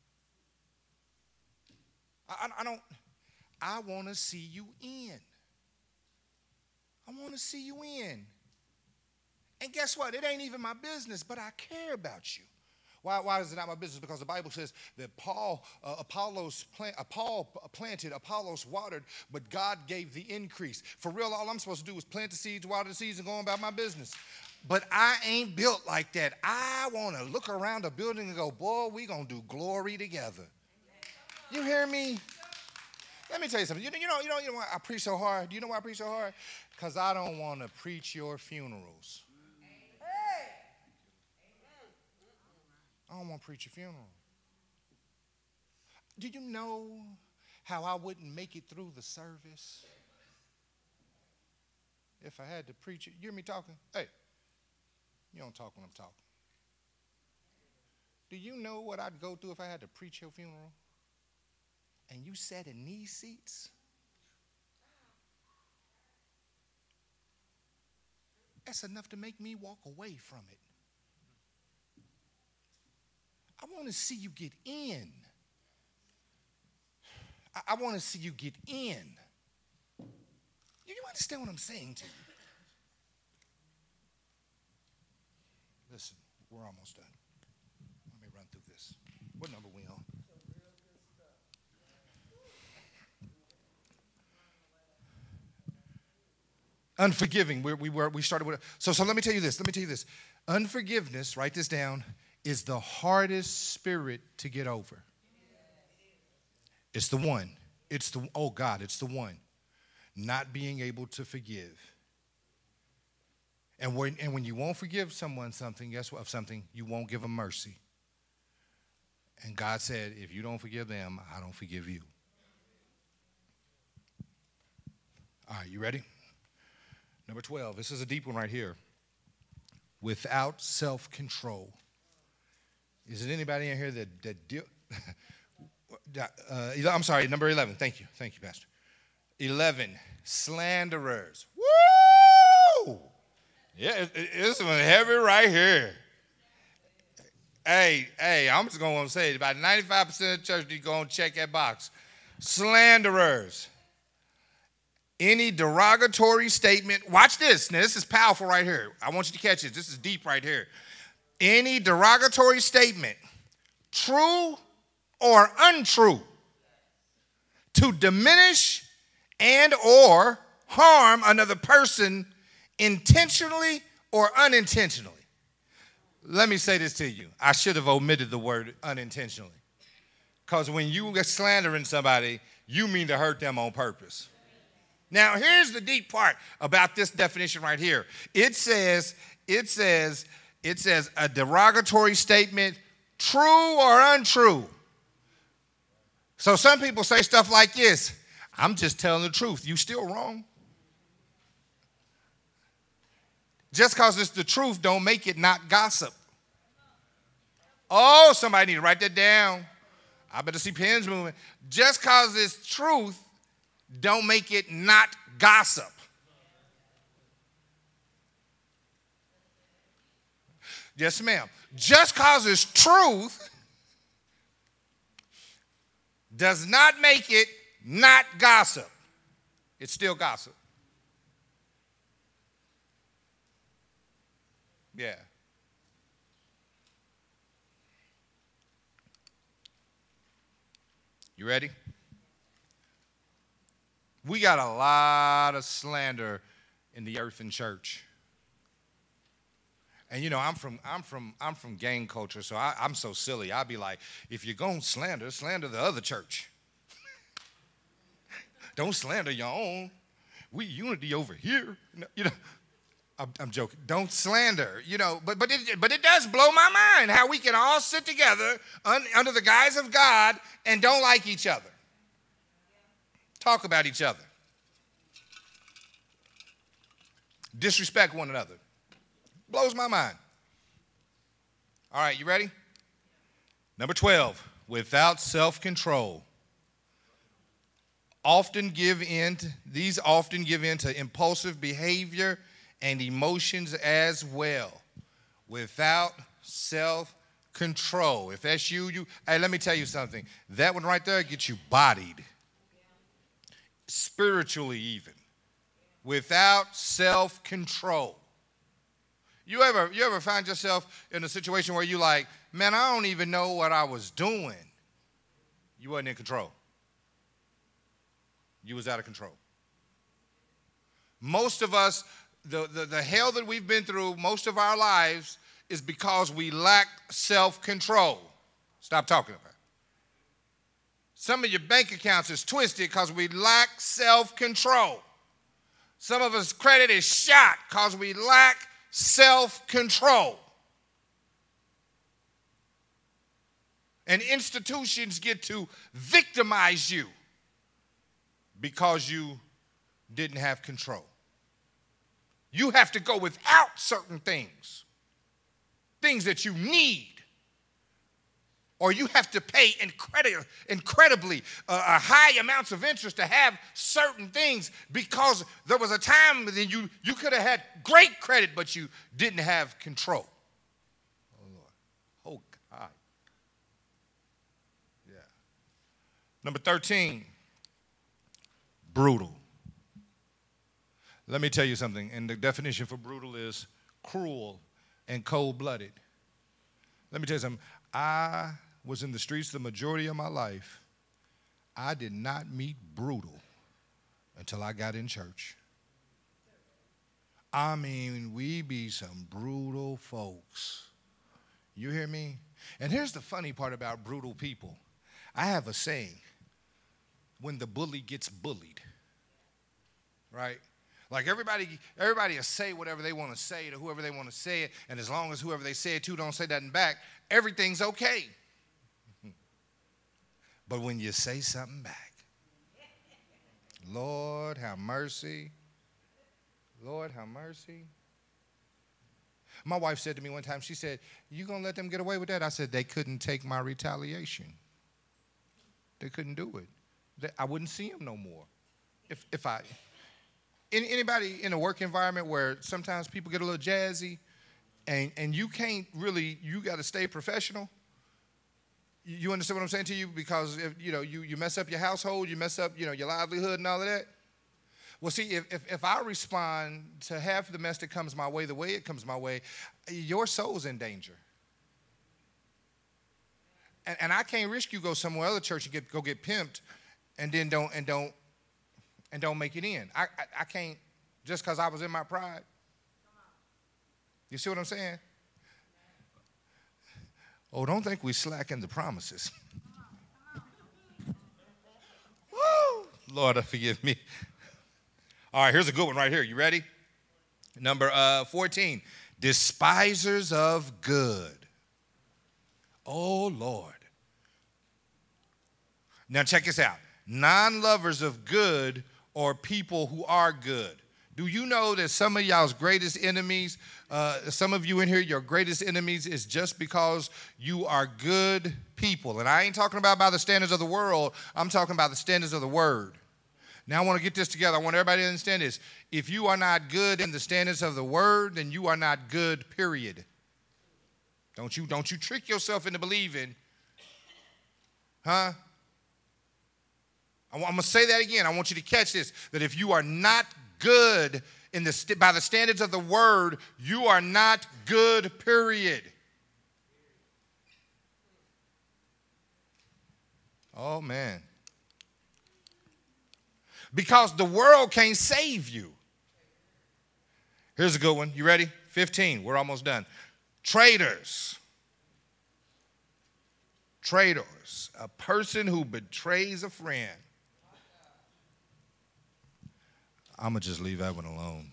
I, I don't, I want to see you in. I want to see you in. And guess what? It ain't even my business, but I care about you. Why, why is it not my business? Because the Bible says that Paul, uh, Apollos, plant, uh, Paul planted, Apollos watered, but God gave the increase. For real, all I'm supposed to do is plant the seeds, water the seeds, and go on about my business. But I ain't built like that. I want to look around a building and go, boy, we going to do glory together. You hear me? Let me tell you something. You know, you know, you know, you know why I preach so hard? Do you know why I preach so hard? Because I don't want to preach your funerals. I don't want to preach a funeral. Do you know how I wouldn't make it through the service if I had to preach it? You hear me talking? Hey, you don't talk when I'm talking. Do you know what I'd go through if I had to preach your funeral? And you sat in these seats? That's enough to make me walk away from it. I want to see you get in. I, I want to see you get in. You, you understand what I'm saying to you? Listen, we're almost done. Let me run through this. What number are we on? Unforgiving. We, we were we started with so so. Let me tell you this. Let me tell you this. Unforgiveness. Write this down. Is the hardest spirit to get over. It's the one. It's the, oh God, it's the one. Not being able to forgive. And when, and when you won't forgive someone something, guess what, of something, you won't give them mercy. And God said, if you don't forgive them, I don't forgive you. All right, you ready? Number twelve, this is a deep one right here. Without self-control. Is there anybody in here that, that deal? uh, I'm sorry, number eleven. Thank you. Thank you, Pastor. eleven, slanderers. Woo! Yeah, it, it, it's heavy right here. Hey, hey, I'm just going to say about ninety-five percent of the church, you go and check that box. Slanderers. Any derogatory statement. Watch this. Now, this is powerful right here. I want you to catch it. This is deep right here. Any derogatory statement, true or untrue, to diminish and or harm another person intentionally or unintentionally. Let me say this to you. I should have omitted the word unintentionally. Because when you are slandering somebody, you mean to hurt them on purpose. Now, here's the deep part about this definition right here. It says, it says, It says a derogatory statement, true or untrue. So some people say stuff like this. I'm just telling the truth. You still wrong. Just because it's the truth don't make it not gossip. Oh, somebody need to write that down. I better see pens moving. Just because it's truth don't make it not gossip. Yes, ma'am. Just because it's truth does not make it not gossip. It's still gossip. Yeah. You ready? We got a lot of slander in the earthen church. And you know, I'm from I'm from I'm from gang culture, so I, I'm so silly. I'll be like, if you're gonna slander, slander the other church. Don't slander your own. We unity over here. You know, I'm, I'm joking. Don't slander. You know, but but it but it does blow my mind how we can all sit together un, under the guise of God and don't like each other. talk about each other, disrespect one another. Blows my mind. All right, you ready? Number twelve, without self-control. Often give in to, these often give in to impulsive behavior and emotions as well. Without self-control. If that's you, you, hey, let me tell you something. That one right there gets you bodied. Spiritually even. Without self-control. You ever, you ever find yourself in a situation where you like, man, I don't even know what I was doing. You wasn't in control. You was out of control. Most of us, the, the, the hell that we've been through most of our lives is because we lack self-control. Stop talking about it. Some of your bank accounts is twisted because we lack self-control. Some of us credit is shot because we lack self-control. And institutions get to victimize you because you didn't have control. You have to go without certain things, things that you need, or you have to pay incredi- incredibly uh, high amounts of interest to have certain things because there was a time when you, you could have had great credit, but you didn't have control. Oh, Lord. Oh, God. Yeah. Number thirteen, brutal. Let me tell you something, and the definition for brutal is cruel and cold-blooded. Let me tell you something. I was in the streets the majority of my life. I did not meet brutal until I got in church. I mean, we be some brutal folks. You hear me? And here's the funny part about brutal people. I have a saying, when the bully gets bullied, right? Like everybody, everybody will say whatever they want to say to whoever they want to say it, and as long as whoever they say it to don't say nothing back, everything's okay. But when you say something back, Lord have mercy. Lord have mercy. My wife said to me one time, she said, you gonna let them get away with that? I said, they couldn't take my retaliation. They couldn't do it. They, I wouldn't see them no more. If if I, anybody in a work environment where sometimes people get a little jazzy and, and you can't really, you got to stay professional. You understand what I'm saying to you? Because if, you know, you, you mess up your household, you mess up, you know, your livelihood and all of that. Well, see, if, if, if I respond to half the mess that comes my way the way it comes my way, your soul's in danger. And, and I can't risk you go somewhere other church and get go get pimped and then don't and don't and don't make it in. I I, I can't just because I was in my pride. You see what I'm saying? Oh, don't think we slacken the promises. Woo! Lord, forgive me. All right, here's a good one right here. You ready? Number uh, fourteen, despisers of good. Oh, Lord. Now check this out. Non-lovers of good or people who are good. Do you know that some of y'all's greatest enemies, uh, some of you in here, your greatest enemies is just because you are good people. And I ain't talking about by the standards of the world. I'm talking about the standards of the word. Now I want to get this together. I want everybody to understand this. If you are not good in the standards of the word, then you are not good, period. Don't you, don't you trick yourself into believing, huh? I'm going to say that again. I want you to catch this, that if you are not good in the by the standards of the word, you are not good, period. Oh, man. Because the world can't save you. Here's a good one. You ready? fifteen. We're almost done. Traitors. Traitors. A person who betrays a friend. I'm going to just leave that one alone.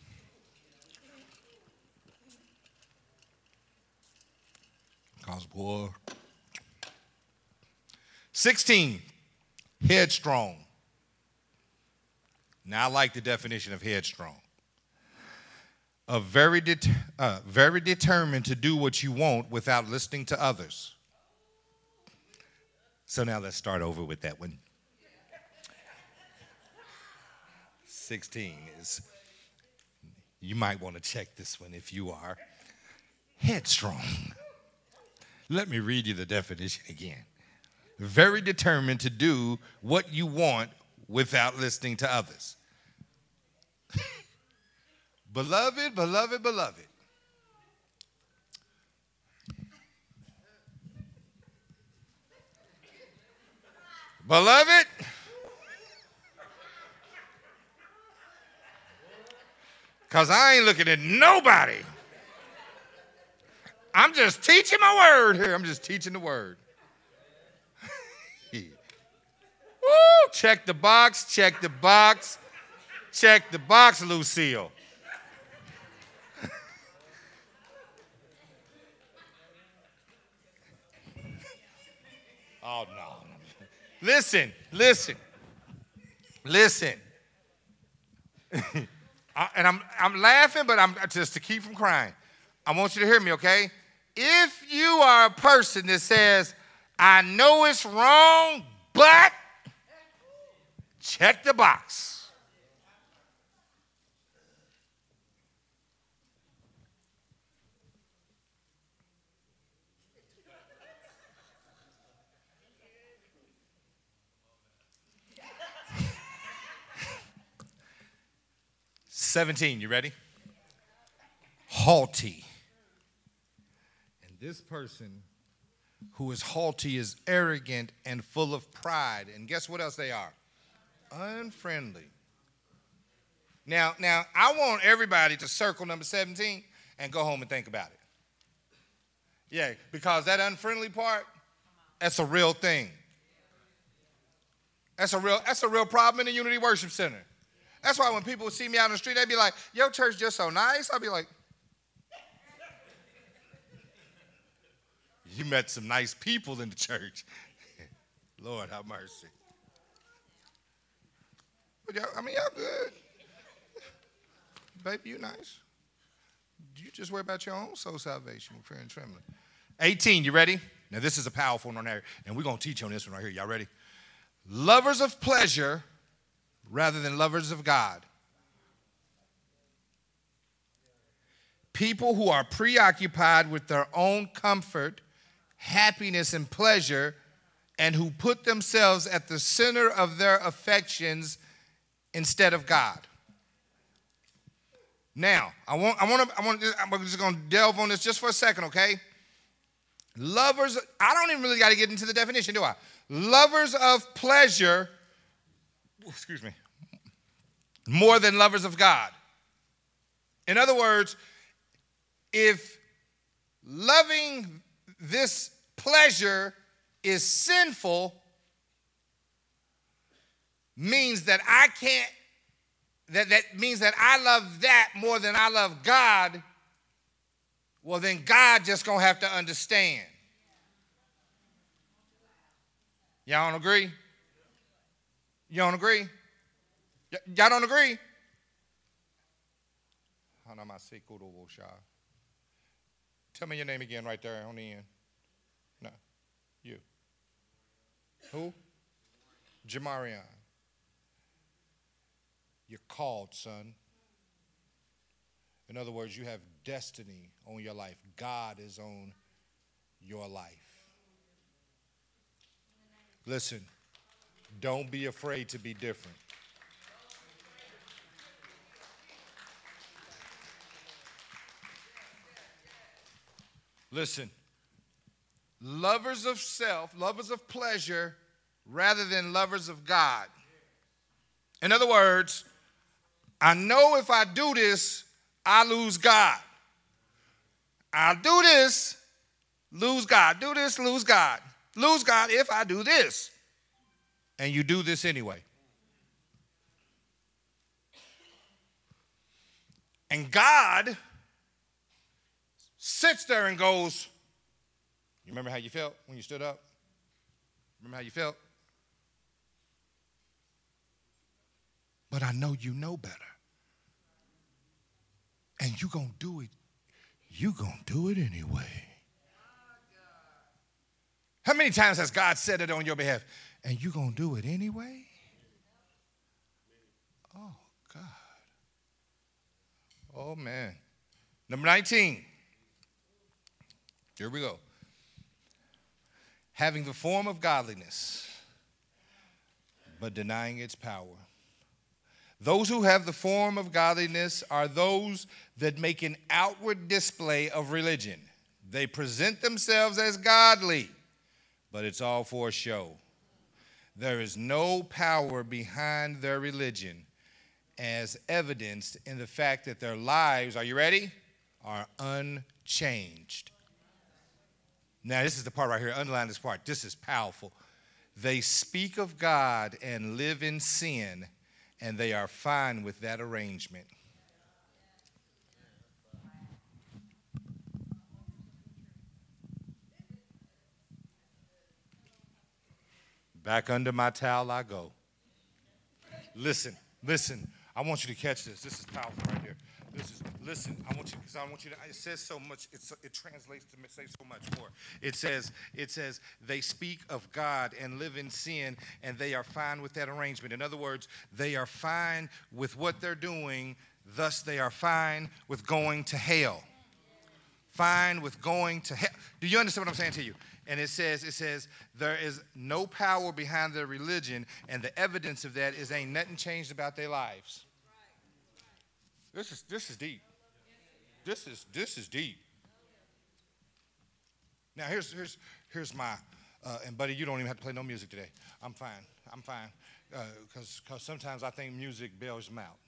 Because, boy. sixteen, headstrong. Now, I like the definition of headstrong. A very, det- uh, very determined to do what you want without listening to others. So now let's start over with that one. sixteen is, you might want to check this one if you are headstrong. Let me read you the definition again. Very determined to do what you want without listening to others. Beloved, beloved, beloved. Beloved, because I ain't looking at nobody. I'm just teaching my word here. I'm just teaching the word. Woo! Check the box, check the box, check the box, Lucille. Oh, no. Listen, listen, listen. I, and I'm, I'm laughing, but I'm just to keep from crying. I want you to hear me, okay? If you are a person that says, I know it's wrong, but check the box. seventeen, you ready? Haughty. And this person who is haughty is arrogant and full of pride. And guess what else they are? Unfriendly. Now, now I want everybody to circle number seventeen and go home and think about it. Yeah, because that unfriendly part, that's a real thing. That's a real, that's a real problem in the Unity Worship Center. That's why when people see me out on the street, they be like, your church just so nice. I'll be like, you met some nice people in the church. Lord have mercy. But y'all, I mean, y'all good. Baby, you nice. You just worry about your own soul salvation with fear and trembling. eighteen, you ready? Now, this is a powerful one on there, and we're going to teach on this one right here. Y'all ready? Lovers of pleasure rather than lovers of God. People who are preoccupied with their own comfort, happiness, and pleasure, and who put themselves at the center of their affections instead of God. Now, I want, I want to, I want, I'm just going to delve on this just for a second, okay? Lovers, I don't even really got to get into the definition, do I? Lovers of pleasure, excuse me, more than lovers of God. In other words, if loving this pleasure is sinful, means that I can't, that, that means that I love that more than I love God, well, then God just gonna have to understand. Y'all don't agree? You don't agree? Y- y'all don't agree? Tell me your name again right there on the end. No, you. Who? Jamarion. You're called, son. In other words, you have destiny on your life. God is on your life. Listen, don't be afraid to be different. Listen, lovers of self, lovers of pleasure, rather than lovers of God. In other words, I know if I do this, I lose God. I'll do this, lose God. Do this, lose God. Lose God if I do this. And you do this anyway. And God sits there and goes, you remember how you felt when you stood up? Remember how you felt? but I know you know better. And you going to do it. You going to do it anyway. How many times has God said it on your behalf? And you going to do it anyway? Oh, God. Oh, man. Number nineteen. Here we go. Having the form of godliness, but denying its power. Those who have the form of godliness are those that make an outward display of religion. They present themselves as godly, but it's all for show. There is no power behind their religion, as evidenced in the fact that their lives, are you ready? Are unchanged. Now, this is the part right here. Underline this part. This is powerful. They speak of God and live in sin, and they are fine with that arrangement. Back under my towel I go. Listen, listen. I want you to catch this. This is powerful right here. This is, listen, I want you, because I want you to, it says so much, it's, it translates to say so much more. It says, it says, they speak of God and live in sin, and they are fine with that arrangement. In other words, they are fine with what they're doing, thus they are fine with going to hell. Fine with going to hell. Do you understand what I'm saying to you? And it says, it says, there is no power behind their religion, and the evidence of that is ain't nothing changed about their lives. This is this is deep. This is this is deep. Now here's here's here's my uh, and buddy, you don't even have to play no music today. I'm fine. I'm fine because uh, because sometimes I think music bails them out.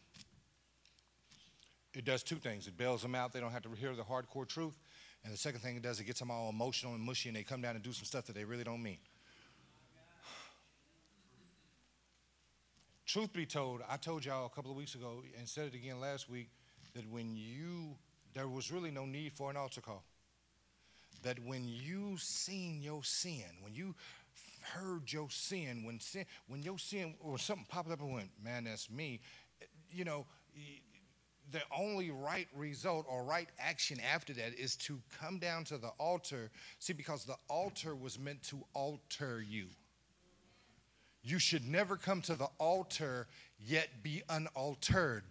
It does two things. It bails them out. They don't have to hear the hardcore truth. And the second thing it does, it gets them all emotional and mushy, and they come down and do some stuff that they really don't mean. Truth be told, I told y'all a couple of weeks ago, and said it again last week, that when you, there was really no need for an altar call. That when you seen your sin, when you heard your sin, when sin, when your sin, or something popped up and went, man, that's me, you know, the only right result or right action after that is to come down to the altar. See, because the altar was meant to alter you. You should never come to the altar yet be unaltered.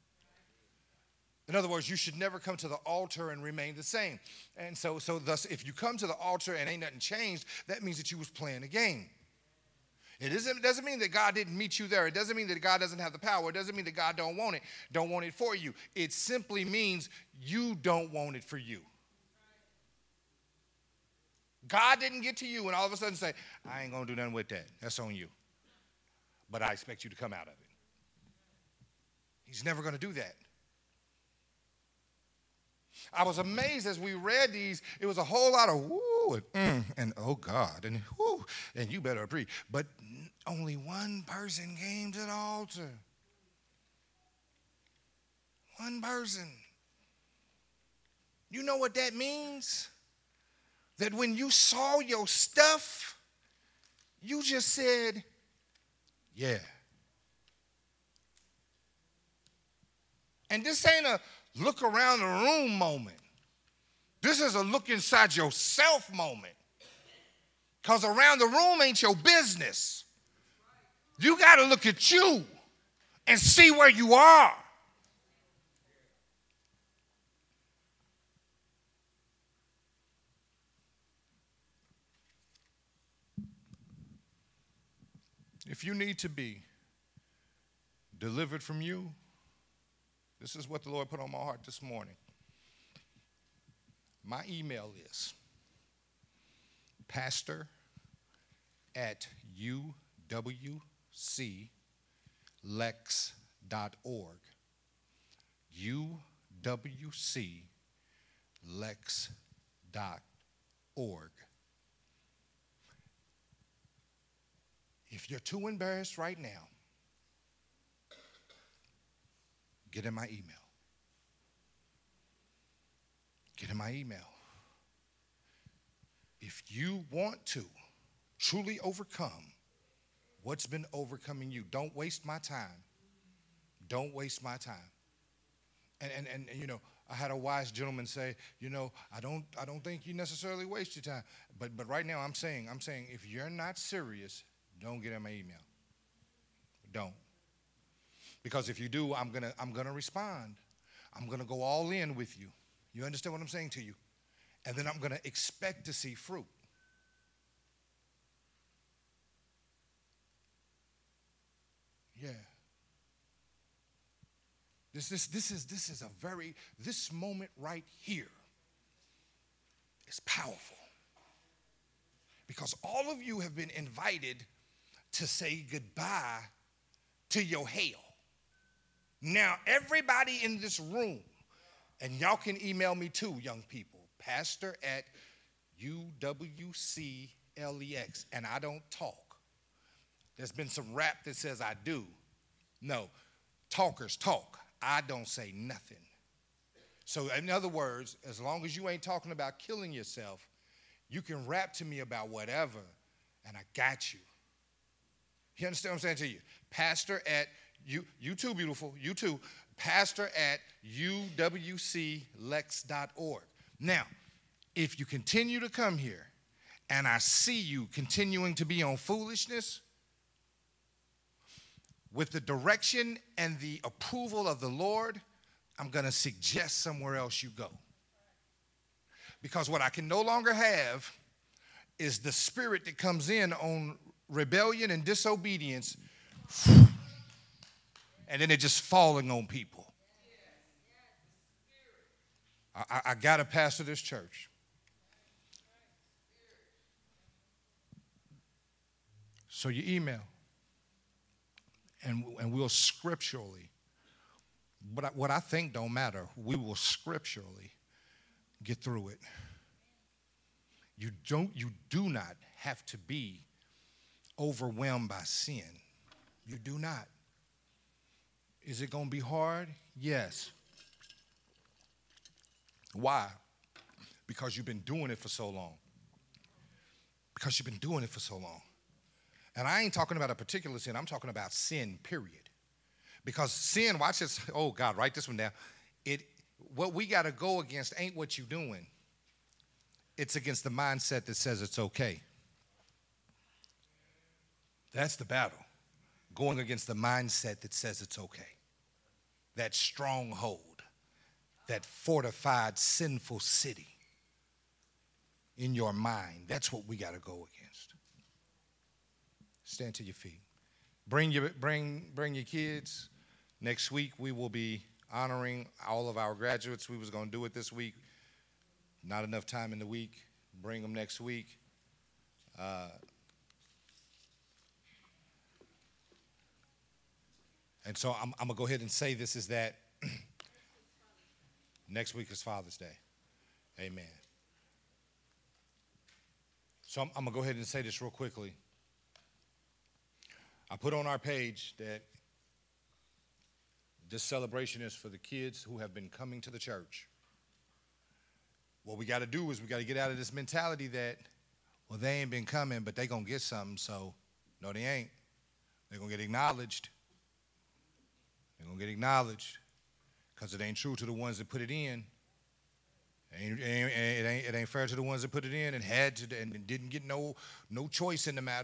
In other words, you should never come to the altar and remain the same. And so, so thus, if you come to the altar and ain't nothing changed, that means that you was playing a game. It isn't, it doesn't mean that God didn't meet you there. It doesn't mean that God doesn't have the power. It doesn't mean that God don't want it, don't want it for you. It simply means you don't want it for you. God didn't get to you and all of a sudden say, I ain't going to do nothing with that. That's on you. But I expect you to come out of it. He's never going to do that. I was amazed as we read these. It was a whole lot of woo and mm, and oh God and whoo and you better agree. But only one person came to the altar. One person. You know what that means? That when you saw your stuff, you just said, yeah. And this ain't a look around the room moment. This is a look inside yourself moment. Because around the room ain't your business. You got to look at you and see where you are. If you need to be delivered from you, this is what the Lord put on my heart this morning. My email is pastor at u w c lex dot org. u w c lex dot org. If you're too embarrassed right now, get in my email. Get in my email. If you want to truly overcome what's been overcoming you, don't waste my time. Don't waste my time. And, and, and, and, you know, I had a wise gentleman say, you know, I don't, I don't think you necessarily waste your time. But, but right now I'm saying, I'm saying if you're not serious, don't get in my email. Don't. Because if you do, I'm gonna, I'm gonna respond. I'm gonna go all in with you. You understand what I'm saying to you? And then I'm gonna expect to see fruit. Yeah. This, this, this is, this is a very, this moment right here is powerful. Because all of you have been invited to say goodbye to your hell. Now, everybody in this room, and y'all can email me too, young people, pastor at U W C L E X, and I don't talk. There's been some rap that says I do. No, talkers talk. I don't say nothing. So in other words, as long as you ain't talking about killing yourself, you can rap to me about whatever, and I got you. You understand what I'm saying to you? Pastor at, you, you too, beautiful, you too, pastor at U W C lex dot org. Now, if you continue to come here, and I see you continuing to be on foolishness, with the direction and the approval of the Lord, I'm going to suggest somewhere else you go. Because what I can no longer have is the spirit that comes in on rebellion and disobedience, and then it just falling on people. I, I, I got to pastor this church. So you email. And, and we'll scripturally, but I, what I think don't matter, we will scripturally get through it. You don't, you do not have to be overwhelmed by sin. You do not. Is it going to be hard? Yes. Why? Because you've been doing it for so long. Because you've been doing it for so long. And I ain't talking about a particular sin. I'm talking about sin, period. Because sin, watch this. Oh, God, write this one down. It, what we got to go against ain't what you doing. It's against the mindset that says it's okay. That's the battle. Going against the mindset that says it's okay. That stronghold, that fortified sinful city in your mind. That's what we got to go against. Stand to your feet. Bring your, bring, bring your kids. Next week, we will be honoring all of our graduates. We was going to do it this week. Not enough time in the week. Bring them next week. Uh, and so I'm, I'm going to go ahead and say this is that next week is Father's Day. Amen. So I'm, I'm going to go ahead and say this real quickly. I put on our page that this celebration is for the kids who have been coming to the church. What we got to do is we got to get out of this mentality that, well, they ain't been coming, but they going to get something. So, no, they ain't. They're going to get acknowledged. They're going to get acknowledged because it ain't true to the ones that put it in. It ain't, it, ain't, it, ain't, it ain't fair to the ones that put it in and had to and didn't get no, no choice in the matter.